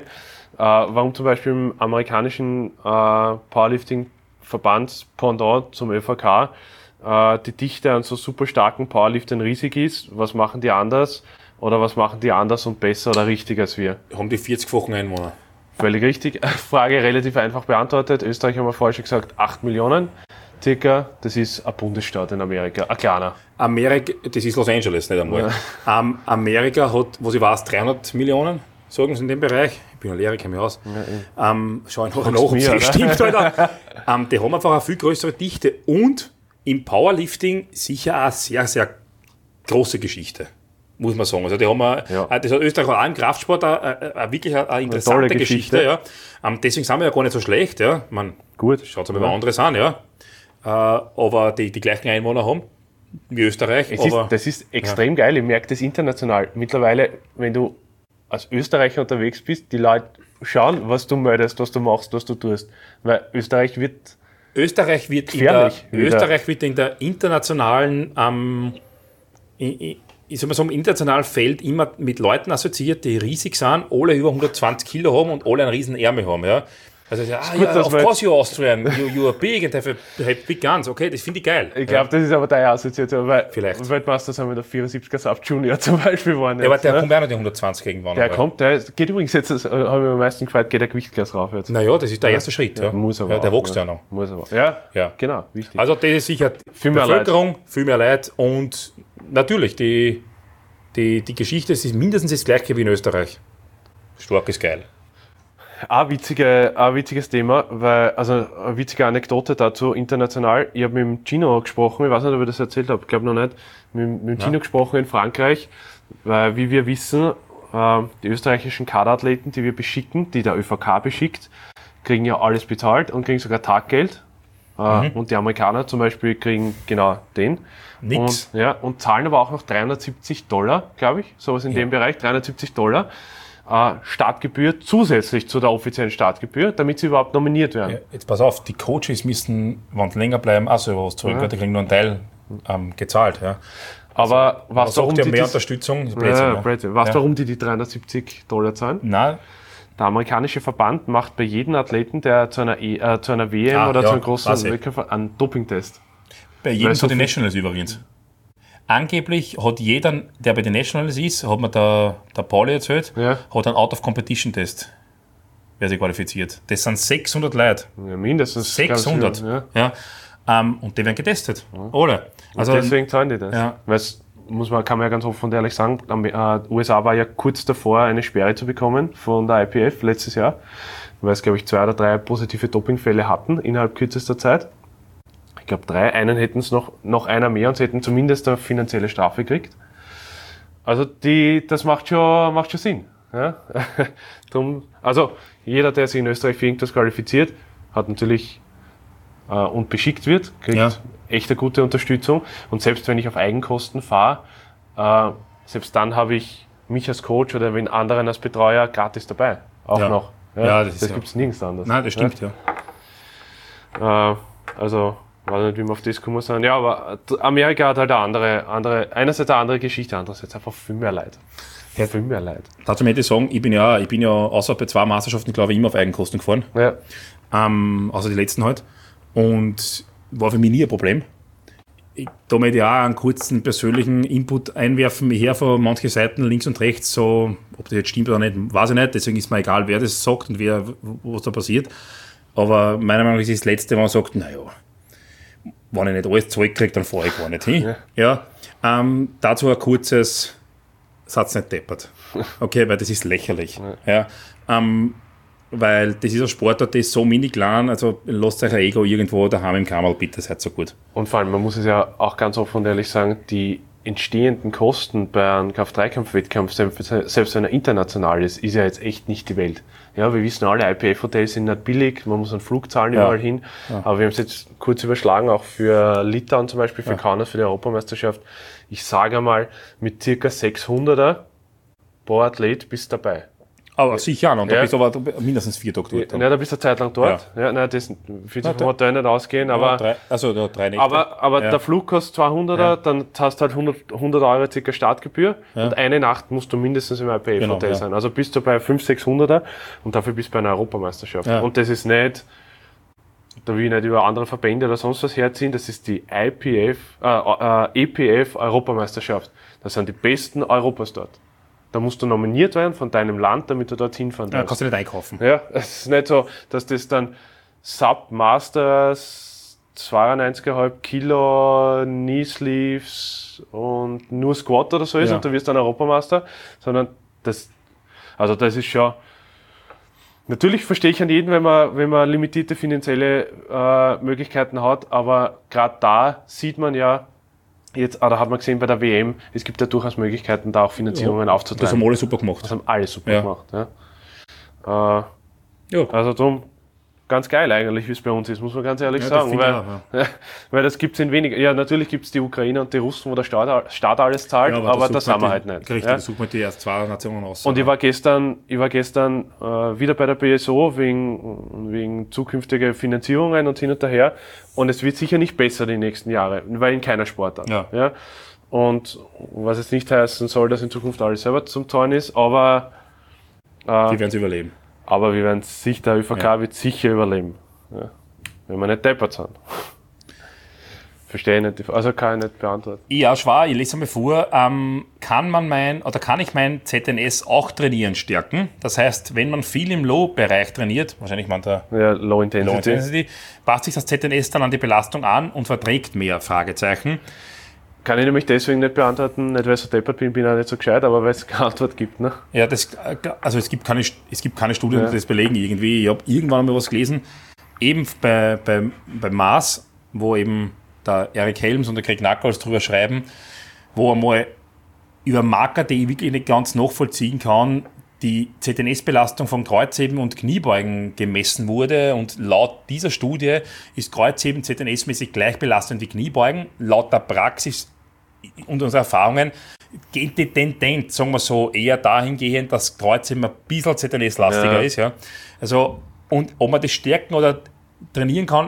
warum zum Beispiel im amerikanischen äh, Powerlifting Verbandspendant zum Ö V K äh, die Dichte an so super starken Powerliftern riesig ist. Was machen die anders? Oder was machen die anders und besser oder richtig als wir? Haben die vierzigfachen Einwohner. Völlig richtig. Frage relativ einfach beantwortet. Österreich haben wir vorher schon gesagt, acht Millionen circa. Das ist ein Bundesstaat in Amerika, ein kleiner. Amerika, das ist Los Angeles, nicht einmal. Ja. Um, Amerika hat, was ich weiß, dreihundert Millionen. Sagen sie in dem Bereich. Ich bin ein Lehrer, ich kenne mich aus. Ja, ähm, schau einfach nach, ob es stimmt. Alter. ähm, die haben einfach eine viel größere Dichte und im Powerlifting sicher auch eine sehr, sehr große Geschichte, muss man sagen. Also die haben eine, ja. das hat Österreich auch im Kraftsport eine, eine, eine wirklich eine interessante eine Geschichte. Geschichte ja. ähm, deswegen sind wir ja gar nicht so schlecht. Ja. Man, Gut. Schaut es mal ja. anderes an. Ja. Äh, aber die, die gleichen Einwohner haben wie Österreich. Es aber, ist, das ist extrem ja. geil. Ich merke das international. Mittlerweile, wenn du als Österreicher unterwegs bist, die Leute schauen, was du meldest, was du machst, was du tust. Weil Österreich wird Österreich wird gefährlich. In der, Österreich wird in der internationalen, ähm, ich, ich sag mal so, im internationalen Feld immer mit Leuten assoziiert, die riesig sind, alle über hundertzwanzig Kilo haben und alle einen riesen Ärmel haben. Ja. Also, ja, ah, ja, of course you're Austrian, you, you are big and have, a, have big guns. Okay, das finde ich geil. Ich glaube, ja. das ist aber deine Assoziation, weil Vielleicht. Weltmeister sind wir der vierundsiebziger Sub Junior zum Beispiel geworden. Ja, aber der ne? kommt auch noch die hundertzwanzig irgendwann. Der aber. kommt, der geht übrigens jetzt, das habe ich mir am meisten gefreut, geht der Gewichtsklasse rauf jetzt. Naja, das ist der erste ja. Schritt. Ja. Ja, muss aber ja, der auch, wächst ja noch. Muss aber. Ja, ja, genau, wichtig. Also das ist sicher viel mehr Bevölkerung, Leid. viel mehr Leid und natürlich, die, die, die Geschichte ist mindestens das gleiche wie in Österreich. Stark ist geil. Ein, witzige, ein witziges Thema, weil, also eine witzige Anekdote dazu international. Ich habe mit dem Gino gesprochen, ich weiß nicht, ob ich das erzählt habe, ich glaube noch nicht, mit, mit dem Gino ja. gesprochen in Frankreich, weil wie wir wissen, äh, die österreichischen Kaderathleten, die wir beschicken, die der ÖVK beschickt, kriegen ja alles bezahlt und kriegen sogar Taggeld. Äh, mhm. Und die Amerikaner zum Beispiel kriegen genau den. Nix. Und, ja, und zahlen aber auch noch dreihundertsiebzig Dollar, glaube ich, sowas in ja. dem Bereich, dreihundertsiebzig Dollar äh, Startgebühr zusätzlich zu der offiziellen Startgebühr, damit sie überhaupt nominiert werden. Ja, jetzt pass auf, die Coaches müssen, wenn sie länger bleiben, auch so was zurück, ja. die kriegen nur einen Teil ähm, gezahlt. Ja. Aber also, was warum die die mehr das, Unterstützung? Ja, ja. Weißt du, ja. warum die die dreihundertsiebzig Dollar zahlen? Nein. Der amerikanische Verband macht bei jedem Athleten, der zu einer, e, äh, zu einer W M ah, oder ja, zu einem großen Wettkampf einen Dopingtest. Bei jedem von den Nationals übrigens. Angeblich hat jeder, der bei den Nationals ist, hat mir der, der Pauli erzählt, ja. hat einen Out-of-Competition-Test, wer sich qualifiziert. Das sind sechshundert Leute. Ja, mindestens. sechshundert. Viel, ja. Ja. Um, und die werden getestet. Ja. Alle. Also, und deswegen zahlen die das. Ja. Weil's, muss man, kann man ja ganz offen und ehrlich sagen, äh, U S A war ja kurz davor, eine Sperre zu bekommen von der I P F letztes Jahr, weil es, glaube ich, zwei oder drei positive Dopingfälle hatten innerhalb kürzester Zeit. Ich glaube drei, einen hätten es noch, noch einer mehr und sie hätten zumindest eine finanzielle Strafe gekriegt. Also die, das macht schon, macht schon Sinn. Ja? Drum, also jeder, der sich in Österreich für irgendwas qualifiziert, hat natürlich äh, und beschickt wird, kriegt ja. echt eine gute Unterstützung. Und selbst wenn ich auf Eigenkosten fahre, äh, selbst dann habe ich mich als Coach oder wenn anderen als Betreuer gratis dabei. Auch ja. noch. Ja? Ja, das das ja. gibt es nirgends anders. Nein, das stimmt, ja. ja. Äh, also, ich weiß nicht, wie wir auf das kommen sind. Ja, aber Amerika hat halt eine andere, andere, einerseits eine andere Geschichte, andererseits einfach viel mehr Leid. Ja, viel mehr Leid. Dazu möchte ich sagen, ich bin ja, ich bin ja außer bei zwei Meisterschaften, glaube ich, immer auf Eigenkosten gefahren. Ja. Ähm, außer die letzten halt. Und war für mich nie ein Problem. Ich, da möchte ich auch einen kurzen persönlichen Input einwerfen. Ich höre von manchen Seiten links und rechts so, ob das jetzt stimmt oder nicht, weiß ich nicht. Deswegen ist mir egal, wer das sagt und wer, was da passiert. Aber meiner Meinung nach ist das Letzte, wenn man sagt, naja, wenn ich nicht alles zurückkriege, dann fahre ich gar nicht hin. Ja. Ja, ähm, dazu ein kurzes Satz nicht deppert. Okay, weil das ist lächerlich. Ja. Ja, ähm, weil das ist ein Sportart, der ist so mini klein, also lasst euch ein Ego irgendwo daheim im Kammerl, bitte seid so gut. Und vor allem, man muss es ja auch ganz offen und ehrlich sagen, die entstehenden Kosten bei einem Kraft-Dreikampf-Wettkampf, selbst wenn er international ist, ist ja jetzt echt nicht die Welt. Ja, wir wissen alle, I P F-Hotels sind nicht billig, man muss einen Flug zahlen überall ja. hin, ja. aber wir haben es jetzt kurz überschlagen, auch für Litauen zum Beispiel, für ja. Kaunas, für die Europameisterschaft. Ich sage einmal, mit circa sechshunderter pro Athlet bist du dabei. Aber sicher auch noch, da ja. bist du aber mindestens vier Tage dort. Ja, da bist du eine Zeit lang dort. Ja. Ja, nein, das wird sich vom Hotel nicht ausgehen, aber, ja, drei, also ja, drei Nächte. aber, aber ja. der Flug kostet zweihunderter, ja. dann hast du halt hundert, hundert Euro circa Startgebühr ja. und eine Nacht musst du mindestens im I P F-Hotel genau, ja. sein. Also bist du bei fünfhundert, sechshunderter und dafür bist du bei einer Europameisterschaft. Ja. Und das ist nicht, da will ich nicht über andere Verbände oder sonst was herziehen, das ist die I P F, äh, äh, E P F-Europameisterschaft. Das sind die besten Europas dort. Da musst du nominiert werden von deinem Land, damit du dorthin fahren darfst. Ja, kannst du nicht einkaufen. Ja, es ist nicht so, dass das dann Sub-Masters, zweiundneunzig Komma fünf Kilo, Knee-Sleeves und nur Squat oder so ist ja. und du wirst dann Europameister, sondern das, also das ist schon, natürlich verstehe ich an jeden, wenn man, wenn man limitierte finanzielle äh, Möglichkeiten hat, aber gerade da sieht man ja, jetzt, da hat man gesehen bei der W M, es gibt ja durchaus Möglichkeiten, da auch Finanzierungen ja, aufzutreiben. Das haben alle super gemacht. Das haben alle super ja. gemacht. Ja. Äh, ja. Also darum, ganz geil eigentlich, wie es bei uns ist, muss man ganz ehrlich ja, sagen. Weil, auch, ja. weil das gibt es in weniger. Ja, natürlich gibt es die Ukrainer und die Russen, wo der Staat, Staat alles zahlt, ja, aber, aber das haben wir halt nicht. Richtig, ja? da sucht man die erst zwei Nationen aus. Und ich war gestern, ich war gestern äh, wieder bei der B S O wegen, wegen zukünftiger Finanzierungen und hin und her. Und es wird sicher nicht besser die nächsten Jahre, weil in keiner Sportart. Ja. Ja? Und was jetzt nicht heißen soll, dass in Zukunft alles selber zum Zahlen ist, aber äh, die werden es überleben. Aber wir werden sicher, der ÖVK ja. wird sicher überleben. Ja. Wenn wir nicht deppert sind. Verstehe ich nicht, also kann ich nicht beantworten. Ja, schwer, ich lese einmal vor, ähm, kann man mein, oder kann ich mein Z N S auch trainieren stärken? Das heißt, wenn man viel im Low-Bereich trainiert, wahrscheinlich man der ja, Low Intensity. Low Intensity, passt sich das Z N S dann an die Belastung an und verträgt mehr, Fragezeichen. Kann ich nämlich deswegen nicht beantworten, nicht weil ich so deppert bin, bin auch nicht so gescheit, aber weil es keine Antwort gibt. Ne? Ja, das, also es gibt keine, es gibt keine Studien, ja. die das belegen irgendwie. Ich habe irgendwann mal was gelesen, eben bei, bei, bei Mars, wo eben der Eric Helms und der Craig Knuckles drüber schreiben, wo einmal über Marker, die ich wirklich nicht ganz nachvollziehen kann, die Z N S-Belastung von Kreuzheben und Kniebeugen gemessen wurde und laut dieser Studie ist Kreuzheben Z N S-mäßig gleich belastend wie Kniebeugen. Laut der Praxis und unserer Erfahrungen geht die Tendenz, sagen wir so, eher dahingehend, dass Kreuzheben ein bisschen Z N S-lastiger ja. ist. Ja. Also, und ob man das stärken oder trainieren kann,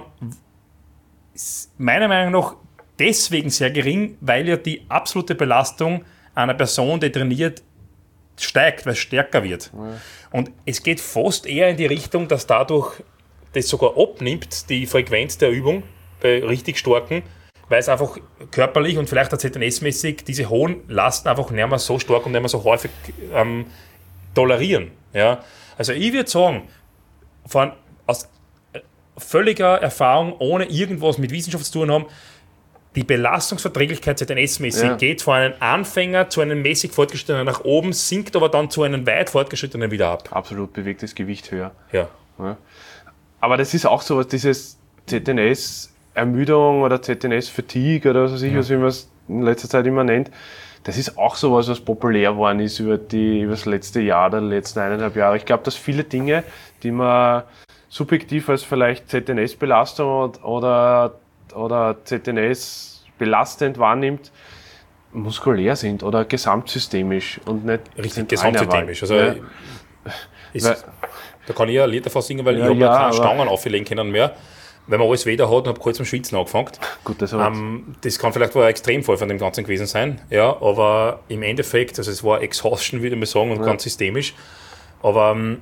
ist meiner Meinung nach deswegen sehr gering, weil ja die absolute Belastung einer Person, die trainiert, steigt, weil es stärker wird. Ja. Und es geht fast eher in die Richtung, dass dadurch das sogar abnimmt, die Frequenz der Übung bei richtig starken, weil es einfach körperlich und vielleicht auch Z N S-mäßig diese hohen Lasten einfach nicht mehr so stark und nicht mehr so häufig ähm, tolerieren. Ja? Also ich würde sagen, von, aus völliger Erfahrung, ohne irgendwas mit Wissenschaft zu tun haben, die Belastungsverträglichkeit Z N S-mäßig ja. geht von einem Anfänger zu einem mäßig fortgeschrittenen nach oben, sinkt aber dann zu einem weit fortgeschrittenen wieder ab. Absolut, bewegt das Gewicht höher. Ja. ja. Aber das ist auch so was, dieses Z N S-Ermüdung oder Z N S-Fatigue oder was weiß ich, ja. was wie man es in letzter Zeit immer nennt, das ist auch so was, was populär geworden ist über, die, über das letzte Jahr oder die letzten eineinhalb Jahre. Ich glaube, dass viele Dinge, die man subjektiv als vielleicht Z N S-Belastung oder oder Z N S belastend wahrnimmt, muskulär sind oder gesamtsystemisch und nicht richtig gesamtsystemisch. Also ja. ist, weil, da kann ich ja ein Lied davon singen, weil ja, ich habe ja keine Stangen auflegen können mehr, weil man alles weder hat und habe kurz zum Schwitzen angefangen. Gut, das, ähm, das kann vielleicht wohl ein Extremfall von dem Ganzen gewesen sein, ja, aber im Endeffekt, also es war Exhaustion, würde ich sagen, und ja. ganz systemisch. Aber ähm,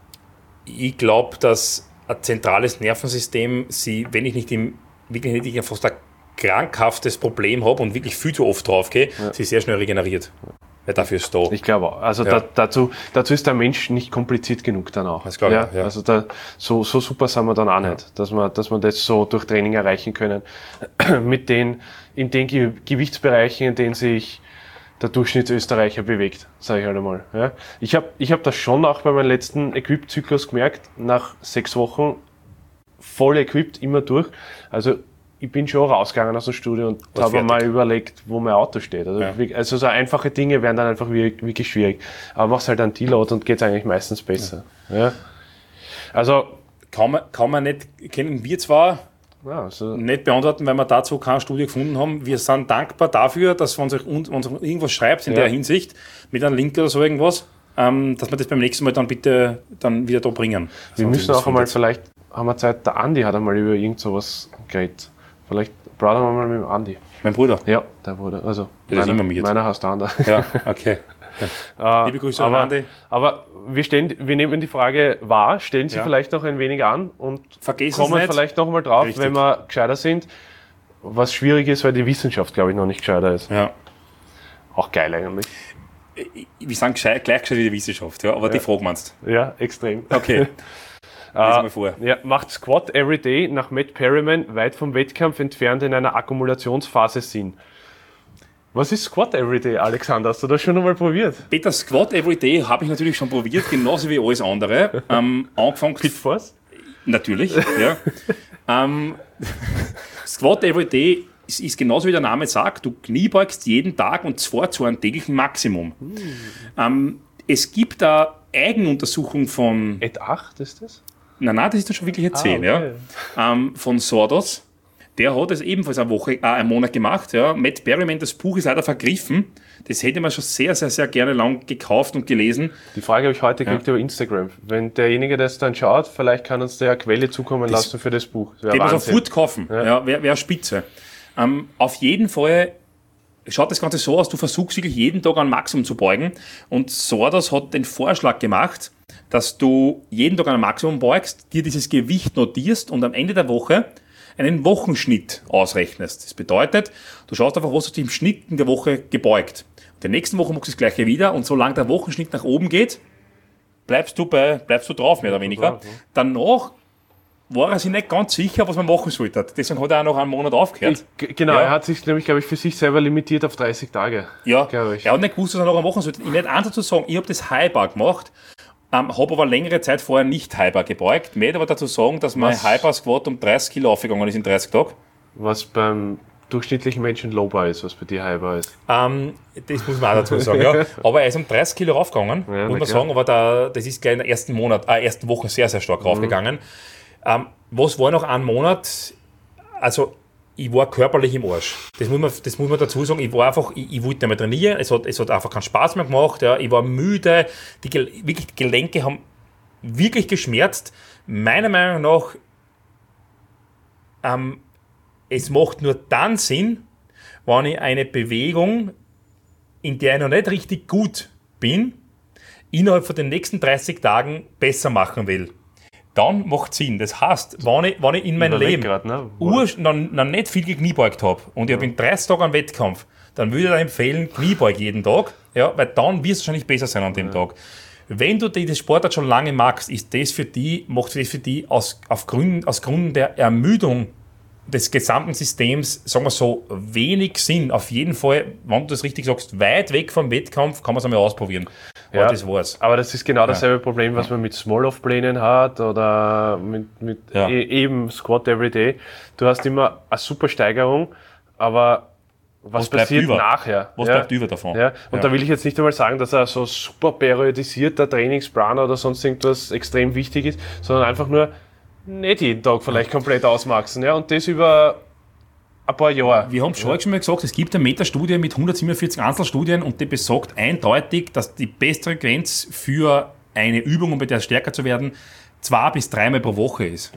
ich glaube, dass ein zentrales Nervensystem, sie, wenn ich nicht im wirklich nicht fast ein krankhaftes Problem habe und wirklich viel zu oft draufgehe, ja. sie sehr schnell regeneriert. Weil dafür ist es da. Ich glaube auch. Also ja. da, dazu, dazu ist der Mensch nicht kompliziert genug dann auch. Das glaube ich, ja, ja. Also da, so, so super sind wir dann auch ja. nicht, dass wir, dass wir das so durch Training erreichen können. Mit den, in den Ge- Gewichtsbereichen, in denen sich der Durchschnittsösterreicher bewegt, sage ich halt einmal. Ja. Ich habe ich hab das schon auch bei meinem letzten Equip-Zyklus gemerkt, nach sechs Wochen voll equipped, immer durch. Also ich bin schon rausgegangen aus dem Studio und habe mal überlegt, wo mein Auto steht. Also, ja. also so einfache Dinge werden dann einfach wirklich schwierig. Aber machst halt einen Deload und geht's eigentlich meistens besser. Ja. Ja. Also kann man, kann man nicht, können wir zwar ja, also nicht beantworten, weil wir dazu keine Studie gefunden haben. Wir sind dankbar dafür, dass man sich uns irgendwas schreibt in ja. der Hinsicht, mit einem Link oder so irgendwas, ähm, dass wir das beim nächsten Mal dann bitte dann wieder da bringen. Wir also, müssen auch einmal vielleicht haben wir Zeit, der Andi hat einmal über irgend sowas geredet. Vielleicht brauchen wir mal mit dem Andi. Mein Bruder? Ja, der Bruder. Also, ja, meiner, immer meiner heißt der Andi. Ja, okay. Ja. Liebe Grüße an Andi. Aber wir, stellen, wir nehmen die Frage wahr, stellen sie ja. vielleicht noch ein wenig an und Vergessen kommen vielleicht noch mal drauf, Richtig. wenn wir gescheiter sind. Was schwierig ist, weil die Wissenschaft, glaube ich, noch nicht gescheiter ist. Ja. Auch geil eigentlich. Wir sind gescheit, gleich gescheit wie die Wissenschaft, ja, aber ja. die Frage meinst du? Ja, extrem. Okay. Uh, vor. Ja, macht Squat every day nach Matt Perryman weit vom Wettkampf entfernt in einer Akkumulationsphase Sinn? Was ist Squat every day, Alexander? Hast du das schon einmal probiert? Peter, Squat every day habe ich natürlich schon probiert, genauso wie alles andere. Ähm, angefangen. Pitfalls? Natürlich, ja. ähm, Squat every day ist, ist genauso wie der Name sagt, du kniebeugst jeden Tag und zwar zu einem täglichen Maximum. Hm. Ähm, es gibt da Eigenuntersuchung von... Et acht ist das? Nein, nein, das ist dann schon wirklich eine zehn, ah, okay. ja. Ähm, von Sordos. Der hat es ebenfalls eine Woche, äh, einen Monat gemacht. Ja. Matt Perryman, das Buch ist leider vergriffen. Das hätte man schon sehr, sehr, sehr gerne lang gekauft und gelesen. Die Frage habe ich heute gekriegt ja. über Instagram. Wenn derjenige das dann schaut, vielleicht kann uns der eine Quelle zukommen das lassen für das Buch. Das den muss man sofort kaufen. Ja. Ja, Wäre wär spitze. Ähm, auf jeden Fall schaut das Ganze so aus, du versuchst wirklich jeden Tag ein Maximum zu beugen. Und Sordos hat den Vorschlag gemacht, dass du jeden Tag ein Maximum beugst, dir dieses Gewicht notierst und am Ende der Woche einen Wochenschnitt ausrechnest. Das bedeutet, du schaust einfach, was hast du im Schnitt in der Woche gebeugt. Und der nächsten Woche machst du das gleiche wieder und solange der Wochenschnitt nach oben geht, bleibst du bei, bleibst du drauf, mehr oder weniger. Danach war er sich nicht ganz sicher, was man machen sollte. Deswegen hat er auch noch einen Monat aufgehört. Ich, genau, ja. Er hat sich nämlich, glaube ich, für sich selber limitiert auf dreißig Tage. Ja, ich. Er hat nicht gewusst, was er noch machen sollte. Ich werde eins dazu sagen, ich habe das Highbar gemacht, ähm, habe aber längere Zeit vorher nicht Highbar gebeugt. Ich werde aber dazu sagen, dass mein Highbar Squat um dreißig Kilo aufgegangen ist in dreißig Tagen. Was beim durchschnittlichen Menschen lowbar ist, was bei dir highbar ist. Ähm, das muss man auch dazu sagen, ja. Aber er ist um dreißig Kilo raufgegangen, Ja, muss man klar. sagen, aber da, das ist gleich in der ersten Monat, äh, ersten Woche sehr, sehr stark raufgegangen. Ähm, was war noch ein Monat? Also, ich war körperlich im Arsch. Das muss man, das muss man dazu sagen. Ich war einfach, ich, ich wollte nicht mehr trainieren. Es hat, es hat einfach keinen Spaß mehr gemacht. Ja. Ich war müde. Die, Gel- wirklich, die Gelenke haben wirklich geschmerzt. Meiner Meinung nach, ähm, es macht nur dann Sinn, wenn ich eine Bewegung, in der ich noch nicht richtig gut bin, innerhalb von den nächsten dreißig Tagen besser machen will. Dann macht es Sinn. Das heißt, wenn ich, wenn ich in meinem Überleg Leben grad, ne? ur, noch, noch nicht viel gekniebeugt habe und ich habe in dreißig Tagen einen Wettkampf, dann würde ich dir empfehlen, Kniebeug jeden Tag, ja, weil dann wirst du wahrscheinlich besser sein an dem Tag. Wenn du das Sportart schon lange magst, ist das für die, macht das für die aus, auf Gründen, aus Gründen der Ermüdung des gesamten Systems, sagen wir so, wenig Sinn. Auf jeden Fall, wenn du das richtig sagst, weit weg vom Wettkampf, kann man es einmal ausprobieren. Ja, Aber das war's. aber das ist genau dasselbe Problem, was man mit Small-Off-Plänen hat oder mit, mit Ja. e- eben Squat Everyday. Du hast immer eine super Steigerung, aber was, Was bleibt passiert über? nachher? Was ja? bleibt über davon? Ja, und Ja. da will ich jetzt nicht einmal sagen, dass er so super periodisierter Trainingsplan oder sonst irgendwas extrem wichtig ist, sondern einfach nur nicht jeden Tag vielleicht komplett ausmaxen. Ja? Und das über ein paar Jahre. Wir haben schon schon mal gesagt, es gibt eine Metastudie mit hundertsiebenundvierzig Einzelstudien und die besagt eindeutig, dass die beste Grenze für eine Übung, um bei der stärker zu werden, zwei bis dreimal pro Woche ist.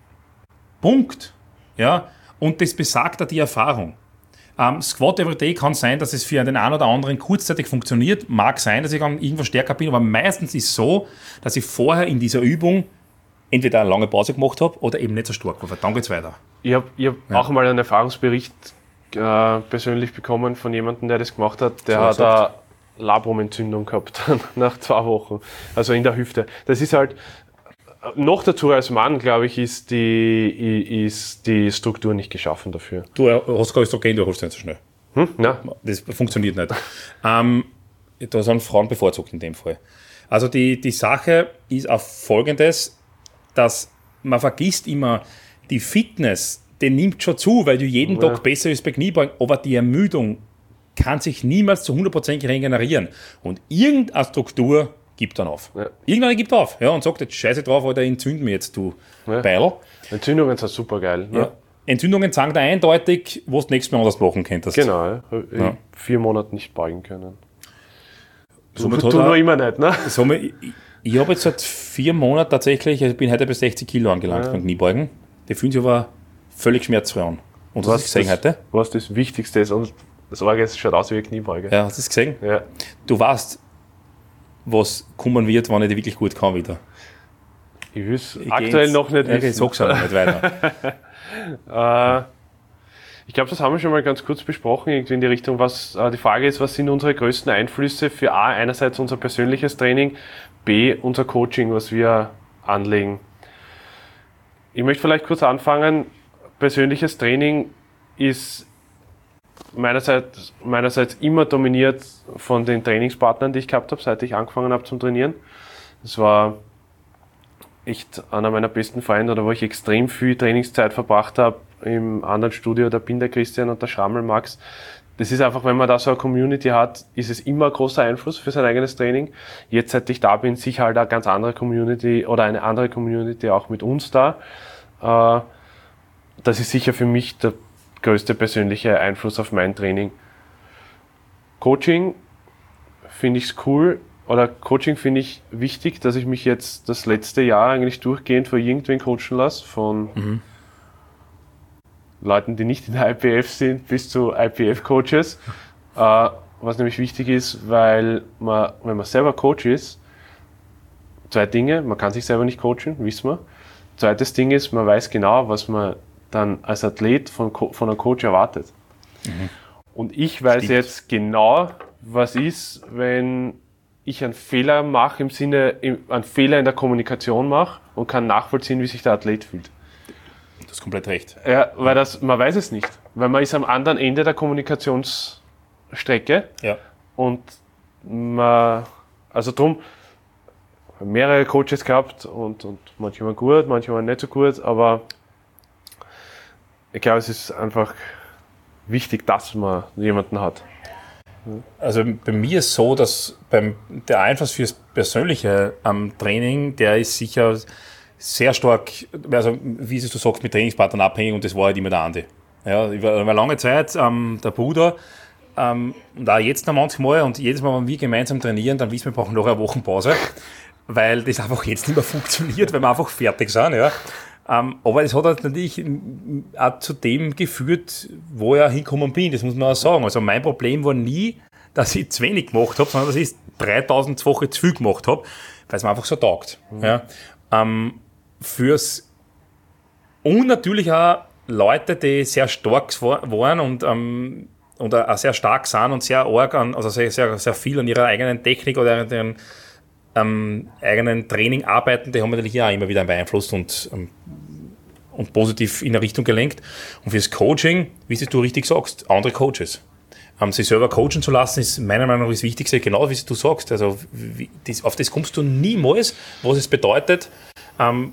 Punkt. Ja? Und das besagt auch die Erfahrung. Ähm, Squat Everyday kann sein, dass es für den einen oder anderen kurzzeitig funktioniert. Mag sein, dass ich dann irgendwann stärker bin, aber meistens ist es so, dass ich vorher in dieser Übung entweder eine lange Pause gemacht habe oder eben nicht so stark war. Dann geht's weiter. Ich habe ich hab auch mal einen Erfahrungsbericht äh, persönlich bekommen von jemandem, der das gemacht hat. Der So hat eine Labrumentzündung gehabt nach zwei Wochen, also in der Hüfte. Das ist halt, noch dazu als Mann, glaube ich, ist die, ist die Struktur nicht geschaffen dafür. Du hast kein Östrogen, du holst nicht so schnell. Hm? Na? Das funktioniert nicht. ähm, da sind Frauen bevorzugt in dem Fall. Also die, die Sache ist auf Folgendes, dass man vergisst immer, die Fitness, die nimmt schon zu, weil du jeden Ja. Tag besser bist bei Kniebeugen, aber die Ermüdung kann sich niemals zu hundert Prozent regenerieren. Und irgendeine Struktur gibt dann auf. Ja. Irgendeine gibt auf, ja, und sagt jetzt scheiße drauf, Alter, entzünd mich jetzt, du Ja. Beil. Entzündungen sind super geil. Ne? Ja. Entzündungen sagen dir eindeutig, was du nächstes Mal anders machen könntest. Genau, ja. In Ja. vier Monaten nicht beugen können. Somit du hat du er- noch immer nicht, ne? Somit, ich ich habe jetzt seit vier Monaten tatsächlich, ich bin heute bei sechzig Kilo angelangt Ja. beim Kniebeugen. Die fühlen sich aber völlig schmerzfrei an. Und hast du das gesehen das, heute? was das Wichtigste ist. Und das Orge es schaut aus wie eine Kniebeuge. Ja, hast du das gesehen? Ja. Du weißt, was kommen wird, wenn ich die wirklich gut kann wieder. Ich will es Ich aktuell geh noch nicht jetzt- ja, Ich wissen. sag's auch nicht weiter. Äh, ich glaube, das haben wir schon mal ganz kurz besprochen, irgendwie in die Richtung, was äh, die Frage ist, was sind unsere größten Einflüsse für A, einerseits unser persönliches Training, B, unser Coaching, was wir anlegen. Ich möchte vielleicht kurz anfangen. Persönliches Training ist meinerseits, meinerseits immer dominiert von den Trainingspartnern, die ich gehabt habe, seit ich angefangen habe zum Trainieren. Das war echt einer meiner besten Freunde, oder wo ich extrem viel Trainingszeit verbracht habe im anderen Studio, der bin der Christian und der Schrammel Max. Das ist einfach, wenn man da so eine Community hat, ist es immer ein großer Einfluss für sein eigenes Training. Jetzt, seit ich da bin, sicher halt eine ganz andere Community oder eine andere Community auch mit uns da. Äh, Das ist sicher für mich der größte persönliche Einfluss auf mein Training. Coaching finde ich cool, oder Coaching finde ich wichtig, dass ich mich jetzt das letzte Jahr eigentlich durchgehend von irgendwen coachen lasse, von Mhm. Leuten, die nicht in der I P F sind, bis zu I P F-Coaches. Äh, was nämlich wichtig ist, weil man, wenn man selber Coach ist, zwei Dinge, man kann sich selber nicht coachen, wissen wir. Zweites Ding ist, man weiß genau, was man dann als Athlet von, Co- von einem Coach erwartet. Und ich weiß Stimmt. jetzt genau, was ist, wenn ich einen Fehler mache, im Sinne, im- einen Fehler in der Kommunikation mache und kann nachvollziehen, wie sich der Athlet fühlt. Du hast komplett recht. Ja, weil das, man weiß es nicht. Weil man ist am anderen Ende der Kommunikationsstrecke Ja. und man, also drum, mehrere Coaches gehabt und, und manche waren gut, manche waren nicht so gut, aber ich glaube, es ist einfach wichtig, dass man jemanden hat? Also bei mir ist so, dass beim, der Einfluss fürs Persönliche am Training, der ist sicher sehr stark, also wie du sagst, mit Trainingspartnern abhängig und das war halt immer der Andi. Ja, über, über lange Zeit ähm, der Bruder ähm, und auch jetzt noch manchmal und jedes Mal, wenn wir gemeinsam trainieren, dann wissen wir, wir brauchen noch eine Wochenpause, weil das einfach jetzt nicht mehr funktioniert, weil wir einfach fertig sind. Ja. Ähm, aber es hat halt natürlich auch zu dem geführt, wo ich auch hingekommen bin, das muss man auch sagen. Also mein Problem war nie, dass ich zu wenig gemacht habe, sondern dass ich dreitausend Wochen zu viel gemacht habe, weil es mir einfach so taugt. Mhm. Ja. Ähm, fürs und natürlich auch Leute, die sehr stark waren und, ähm, und auch sehr stark sind und sehr arg an, also sehr, sehr, sehr viel an ihrer eigenen Technik oder ihren ähm, eigenen Training arbeiten, die haben natürlich auch immer wieder beeinflusst und, ähm, und positiv in eine Richtung gelenkt. Und fürs Coaching, wie du richtig sagst, andere Coaches. Ähm, sich selber coachen zu lassen, ist meiner Meinung nach das Wichtigste, genau wie du sagst. Also wie, das, auf das kommst du niemals, was es bedeutet, ähm,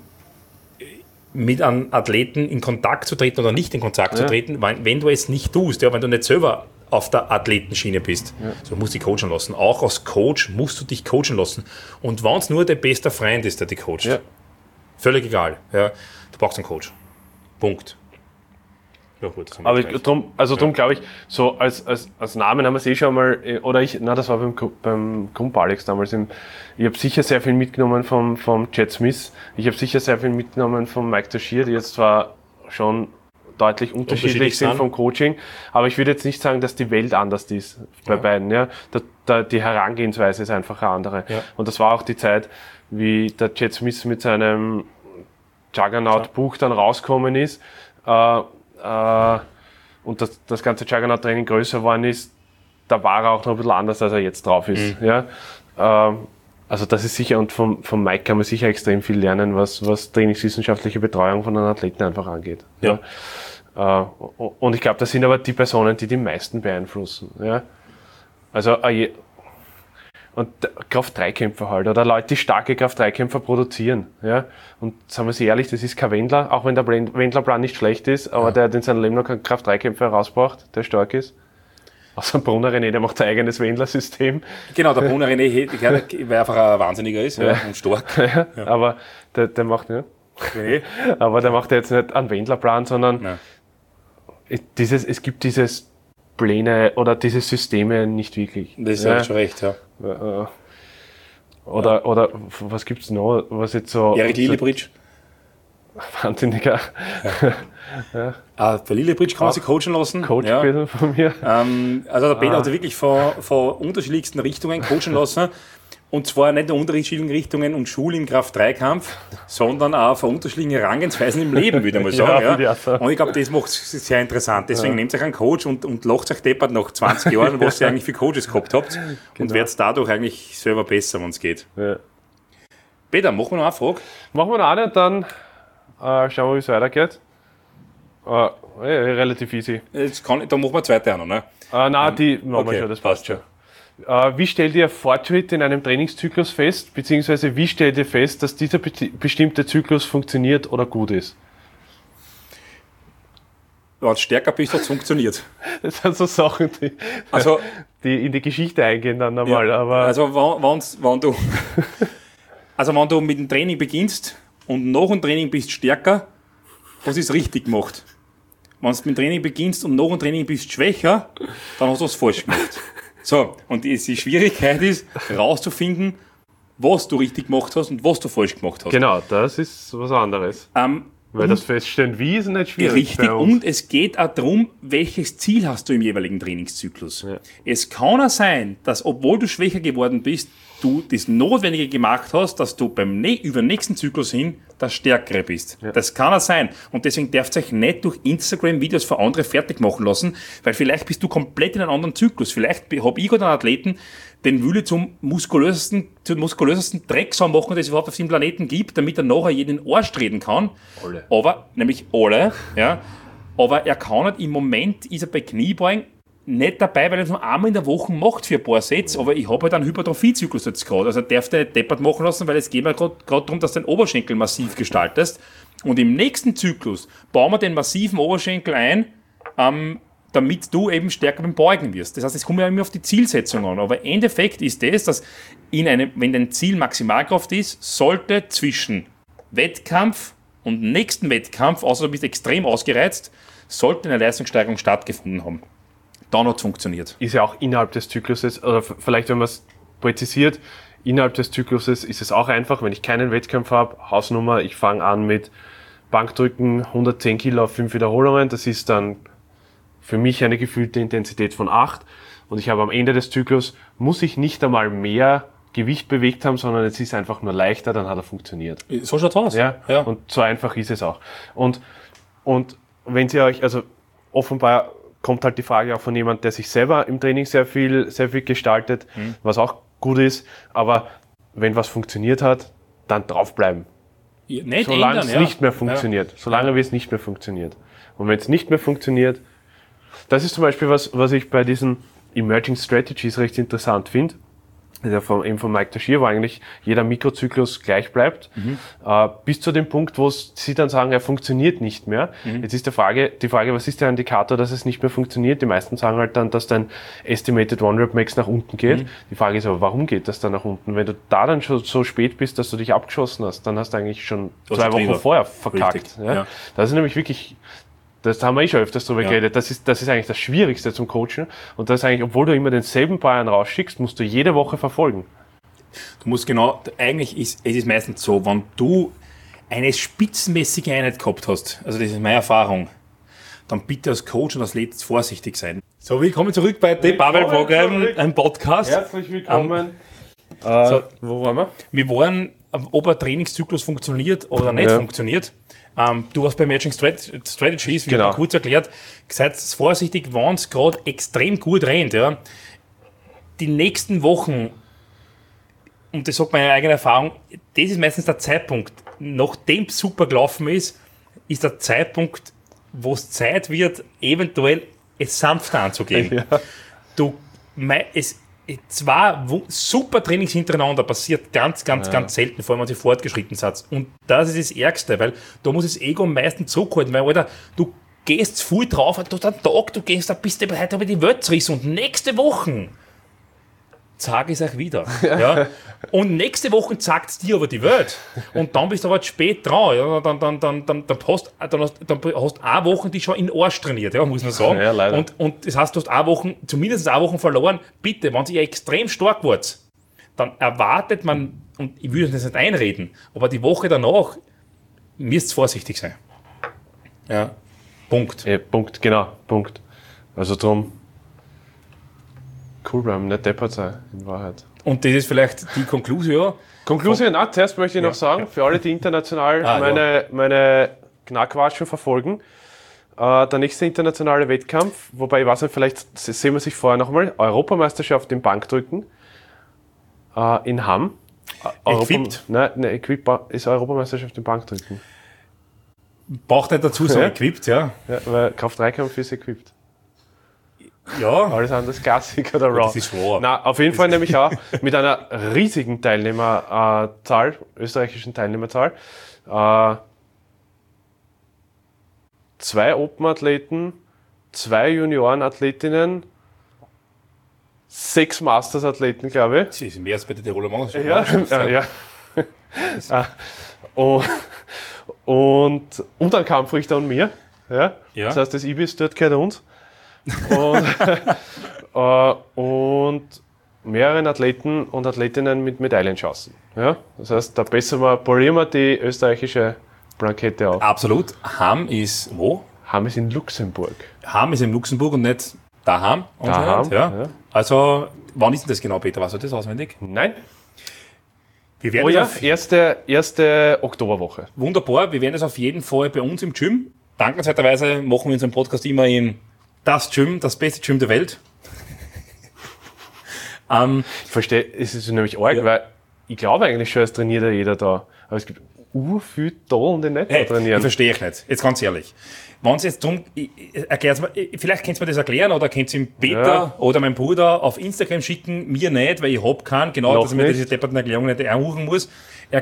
mit einem Athleten in Kontakt zu treten oder nicht in Kontakt ja. zu treten, wenn, wenn du es nicht tust, ja, wenn du nicht selber auf der Athletenschiene bist. Ja. So musst du dich coachen lassen. Auch als Coach musst du dich coachen lassen. Und wenn es nur der beste Freund ist, der dich coacht, ja. völlig egal. Ja, du brauchst einen Coach. Punkt. Ja, gut, aber drum, also darum ja. glaube ich, so als, als, als Namen haben wir es eh schon mal, oder ich, na das war beim, beim Kumpel Alex damals, im, ich habe sicher sehr viel mitgenommen vom, vom Chad Smith, ich habe sicher sehr viel mitgenommen vom Mike Tashier, die jetzt zwar schon deutlich unterschiedlich sind vom Coaching, aber ich würde jetzt nicht sagen, dass die Welt anders ist bei ja. beiden. Ja. Da, da, die Herangehensweise ist einfach eine andere. Ja. Und das war auch die Zeit, wie der Chad Smith mit seinem Juggernaut-Buch dann rausgekommen ist, äh, Uh, und das, das ganze Juggernaut-Training größer geworden ist, da war er auch noch ein bisschen anders, als er jetzt drauf ist. Mhm. Ja? Uh, also das ist sicher, und vom, vom Mike kann man sicher extrem viel lernen, was, was trainingswissenschaftliche Betreuung von einem Athleten einfach angeht. Ja. Ja? Uh, und ich glaube, das sind aber die Personen, die die meisten beeinflussen. Ja? Also uh, und Kraft-drei-Kämpfer halt, oder Leute, die starke Kraft-drei-Kämpfer produzieren. Ja? Und sagen wir sie ehrlich, das ist kein Wendler, auch wenn der Wendlerplan nicht schlecht ist, aber ja. der hat in seinem Leben noch keinen Kraft-drei-Kämpfer herausgebracht, der stark ist. Außer Brunner René, der macht sein eigenes Wendler-System. Genau, der Brunner René, weil er einfach ein Wahnsinniger ist ja. und stark. Ja, ja. Aber der, der macht ja. Okay. Aber der macht ja jetzt nicht einen Wendlerplan, sondern dieses, es gibt dieses Pläne oder diese Systeme nicht wirklich. Das ist ja schon recht, ja. Oder, ja. oder was gibt's noch, was jetzt so... Erik Lillibridge. Wahnsinniger. Ja. ja. Ah, der Lillibridge kann man sich coachen lassen. Coach ja. von mir. Ähm, also der Peter ah. hat sich wirklich von, von unterschiedlichsten Richtungen coachen lassen. Und zwar nicht nur unterschiedlichen Richtungen und Schulen im Kraft-drei-Kampf, sondern auch von unterschiedlichen Herangehensweisen im Leben, würde ich mal sagen. ja, ja. Und ich glaube, das macht es sehr interessant. Deswegen ja. nehmt euch einen Coach und, und lacht euch deppert nach zwanzig Jahren, was ihr eigentlich für Coaches gehabt habt. Genau. Und werdet dadurch eigentlich selber besser, wenn es geht. Ja. Peter, machen wir noch eine Frage? Machen wir noch eine, dann äh, schauen wir, wie es weitergeht. Äh, äh, relativ easy. Jetzt kann, dann machen wir eine zweite auch noch, ne? Äh, nein, die machen okay, wir schon, das passt schon. Wie stellt ihr Fortschritt in einem Trainingszyklus fest, beziehungsweise wie stellt ihr fest, dass dieser be- bestimmte Zyklus funktioniert oder gut ist? Wenn du stärker bist, hat es funktioniert. Das sind so Sachen, die, also, die in die Geschichte eingehen dann einmal. Ja, aber also wenn, wenn du, also wenn du mit dem Training beginnst und nach dem Training bist stärker, das ist richtig gemacht. Wenn du mit dem Training beginnst und nach dem Training bist schwächer, dann hast du was falsch gemacht. So, und die Schwierigkeit ist, rauszufinden, was du richtig gemacht hast und was du falsch gemacht hast. Genau, das ist was anderes. Ähm, Weil das Feststellen, wie ist nicht schwierig. Richtig, und es geht auch darum, welches Ziel hast du im jeweiligen Trainingszyklus. Ja. Es kann auch sein, dass, obwohl du schwächer geworden bist, du das Notwendige gemacht hast, dass du beim ne- über den nächsten Zyklus hin der Stärkere bist. Ja. Das kann auch sein. Und deswegen darfst du euch nicht durch Instagram-Videos für andere fertig machen lassen, weil vielleicht bist du komplett in einem anderen Zyklus. Vielleicht habe ich gerade einen Athleten, den will ich zum muskulösesten, zum muskulösesten Drecksau machen, das es überhaupt auf dem Planeten gibt, damit er nachher jeden Arsch treten kann. Alle. Aber, nämlich alle, ja. Aber er kann nicht, im Moment ist er bei Kniebeugen nicht dabei, weil er es nur einmal in der Woche macht für ein paar Sätze, aber ich habe halt einen Hypertrophie-Zyklus jetzt gerade. Also darf der nicht deppert machen lassen, weil es geht mir gerade darum, dass du den Oberschenkel massiv gestaltest. Und im nächsten Zyklus bauen wir den massiven Oberschenkel ein, ähm, damit du eben stärker beim Beugen wirst. Das heißt, es kommt ja immer auf die Zielsetzung an. Aber im Endeffekt ist das, dass in einem, wenn dein Ziel Maximalkraft ist, sollte zwischen Wettkampf und nächsten Wettkampf, außer du bist extrem ausgereizt, sollte eine Leistungssteigerung stattgefunden haben. Dann hat es funktioniert. Ist ja auch innerhalb des Zykluses, oder vielleicht, wenn man es präzisiert, innerhalb des Zykluses ist es auch einfach, wenn ich keinen Wettkampf habe, Hausnummer, ich fange an mit Bankdrücken, hundertzehn Kilo auf fünf Wiederholungen, das ist dann für mich eine gefühlte Intensität von acht und ich habe am Ende des Zyklus, muss ich nicht einmal mehr Gewicht bewegt haben, sondern es ist einfach nur leichter, dann hat er funktioniert. So schaut's aus. Ja, ja. Und so einfach ist es auch. Und, und wenn Sie euch, also offenbar kommt halt die Frage auch von jemand, der sich selber im Training sehr viel, sehr viel gestaltet, mhm. was auch gut ist, aber wenn was funktioniert hat, dann draufbleiben. Ja, nicht solange ändern, es ja. nicht mehr funktioniert. Ja. Solange wie es nicht mehr funktioniert. Und wenn es nicht mehr funktioniert, das ist zum Beispiel was, was ich bei diesen Emerging Strategies recht interessant finde. Der von, eben von Mike Tashier, wo eigentlich jeder Mikrozyklus gleich bleibt, mhm. äh, bis zu dem Punkt, wo sie dann sagen, er funktioniert nicht mehr. Mhm. Jetzt ist die Frage, die Frage, was ist der Indikator, dass es nicht mehr funktioniert? Die meisten sagen halt dann, dass dein Estimated One-Rep-Max nach unten geht. Mhm. Die Frage ist aber, warum geht das dann nach unten? Wenn du da dann schon so spät bist, dass du dich abgeschossen hast, dann hast du eigentlich schon das zwei Wochen vorher verkackt. Ja? Ja. Das ist nämlich wirklich... Das haben wir eh schon öfters drüber ja. geredet. Das ist, das ist eigentlich das Schwierigste zum Coachen. Und das ist eigentlich, obwohl du immer denselben Bayern rausschickst, musst du jede Woche verfolgen. Du musst genau, eigentlich ist, es ist meistens so, wenn du eine spitzenmäßige Einheit gehabt hast, also das ist meine Erfahrung, dann bitte als Coach und als Athlet vorsichtig sein. So, willkommen zurück bei The Barbell Program, ein Podcast. Herzlich willkommen. Um, äh, so, wo waren wir? Wir waren, ob ein Trainingszyklus funktioniert oder nicht ja. funktioniert. Um, du warst bei Emerging Strategies, wie genau. ich kurz erklärt, seid vorsichtig, wenn es gerade extrem gut rennt. Ja. Die nächsten Wochen, und das sagt meine eigene Erfahrung, das ist meistens der Zeitpunkt, nachdem es super gelaufen ist, ist der Zeitpunkt, wo es Zeit wird, eventuell es sanfter anzugehen. Ja. Du, mein, es, Zwei super Trainings hintereinander passiert ganz, ganz, ja. ganz selten, vor allem wenn sie fortgeschritten sind. Und das ist das Ärgste, weil da muss das Ego am meisten zurückhalten, weil, Alter, du gehst voll drauf, du hast einen Tag, du gehst, da bist du heute habe ich die Welt zerrissen und nächste Woche sage ich es euch wieder. Ja. Ja. Und nächste Woche sagt es dir aber die Welt. Und dann bist du aber spät dran. Ja. Dann, dann, dann, dann, dann, hast, dann, hast, dann hast du eine Woche die schon in den Arsch trainiert, ja, muss man sagen. Ja, leider. Und, und das heißt, du hast eine Woche, zumindest eine Woche verloren. Bitte, wenn ihr extrem stark wart, dann erwartet man, und ich will das nicht einreden, aber die Woche danach müsst ihr vorsichtig sein. Ja. Punkt. Ja, Punkt, genau, Punkt. Also drum cool bleiben, nicht deppert sein, in Wahrheit. Und das ist vielleicht die Konklusion. Konklusion, na, zuerst möchte ich ja. noch sagen, für alle, die international ah, meine, ja. meine Knackwatschen verfolgen, äh, der nächste internationale Wettkampf, wobei ich weiß nicht, vielleicht sehen wir sich vorher nochmal, Europameisterschaft im Bankdrücken äh, in Hamm. Equipped? Nein, ne, Equipped ist Europameisterschaft im Bankdrücken. Braucht nicht dazu sagen, ja. Equipped, ja. ja. Weil Kraft-Dreikampf ist Equipped. Ja. Alles andere Klassik oder Raw. Das ist wahr. Na, auf jeden Fall nämlich auch mit einer riesigen Teilnehmerzahl, österreichischen Teilnehmerzahl. Äh, zwei Open-Athleten, zwei Junioren-Athletinnen, sechs Masters-Athleten, glaube ich. Das ist mehr als bei der Tiroler Meisterschaft. Ja, ja. ja. und, und, und ein Kampfrichter und mir. Ja? Ja. Das heißt, das Ibis dort gehört uns. und, äh, und mehreren Athleten und Athletinnen mit Medaillenchancen. Ja? Das heißt, da bessern wir, polieren wir die österreichische Plakette auf. Absolut. Hamm ist wo? Hamm ist in Luxemburg. Hamm ist in Luxemburg und nicht daheim. Daheim, ja. ja. Also, wann ist denn das genau, Peter? Weißt du das auswendig? Nein. Wir werden oh ja, erste, erste Oktoberwoche. Wunderbar. Wir werden das auf jeden Fall bei uns im Gym. Dankenswerterweise machen wir unseren Podcast immer in das Gym, das beste Gym der Welt. um, ich verstehe, es ist nämlich arg, ja. weil ich glaube eigentlich schon, es trainiert ja jeder da. Aber es gibt ur viel Tollen, die nicht hey, da trainieren. Ich verstehe ich nicht. Jetzt ganz ehrlich. Wenn es jetzt drum, erklärt's mir, vielleicht könnt ihr mir das erklären oder könnt ihr ihm Peter ja. oder meinem Bruder auf Instagram schicken, mir nicht, weil ich hab keinen, genau, Noch dass ich mir diese depperten Erklärungen nicht einrufen muss.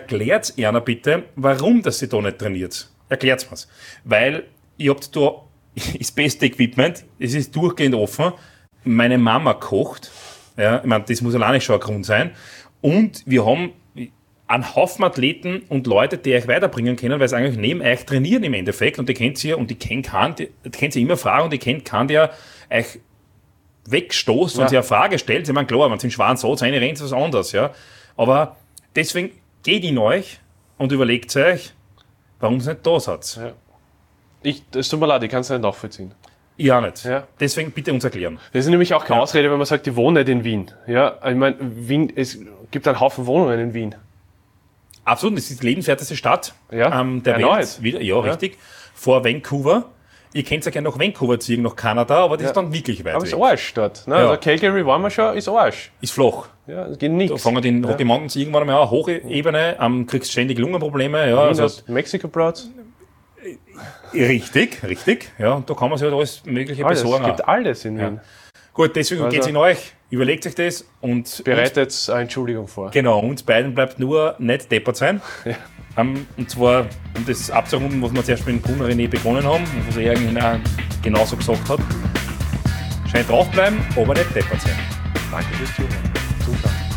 Erklärt's einer bitte, warum dass sie da nicht trainiert. Erklärt's mir's. Weil ihr habt da das beste Equipment, es ist durchgehend offen, meine Mama kocht, ja, ich meine, das muss alleine schon ein Grund sein, und wir haben einen Haufen Athleten und Leute, die euch weiterbringen können, weil sie eigentlich neben euch trainieren im Endeffekt, und die kennt ihr, und die kennt keinen, die, die kennt sie immer fragen, und die kennt keinen, der euch wegstoßt, wenn ja. sie eine Frage stellt. Ich meine, klar, wenn sie im schweren Satz rein rennt, ist was anderes, ja. Aber deswegen geht in euch und überlegt euch, warum es nicht da seid. Ja. Ich, es tut mir leid, ich kann es nicht nachvollziehen. Ich auch nicht. Ja. Deswegen bitte uns erklären. Das ist nämlich auch keine ja. Ausrede, wenn man sagt, ich wohne nicht in Wien. Ja, ich meine, Wien, es gibt einen Haufen Wohnungen in Wien. Absolut, das ist die lebenswerteste Stadt ja. ähm, der Erneut. Welt. Wieder, ja, ja, richtig. Vor Vancouver. Ihr könnt ja gerne nach Vancouver ziehen, nach Kanada, aber das ja. ist dann wirklich weit aber weg. Aber ist Arsch dort. Ne? Ja. Also Calgary waren wir schon, ist Arsch. Ist flach. Ja, es geht nichts. Da fangen die Rocky Mountains ja. irgendwann mal an, hohe Ebene, ähm, kriegst ständig Lungenprobleme. Ja, also Mexico Broads. Richtig, richtig. Ja, und da kann man sich halt alles Mögliche alles, besorgen. Es gibt alles in Wien. Ja. Gut, deswegen also, geht's in euch. Überlegt euch das und bereitet eine Entschuldigung vor. Genau, uns beiden bleibt nur nicht deppert sein. Ja. Um, und zwar, um das abzurunden, was wir zuerst mit dem Kuhn René begonnen haben und was er eigentlich genauso gesagt hat. Scheint draufbleiben, aber nicht deppert sein. Danke fürs Zuhören. Zuhören.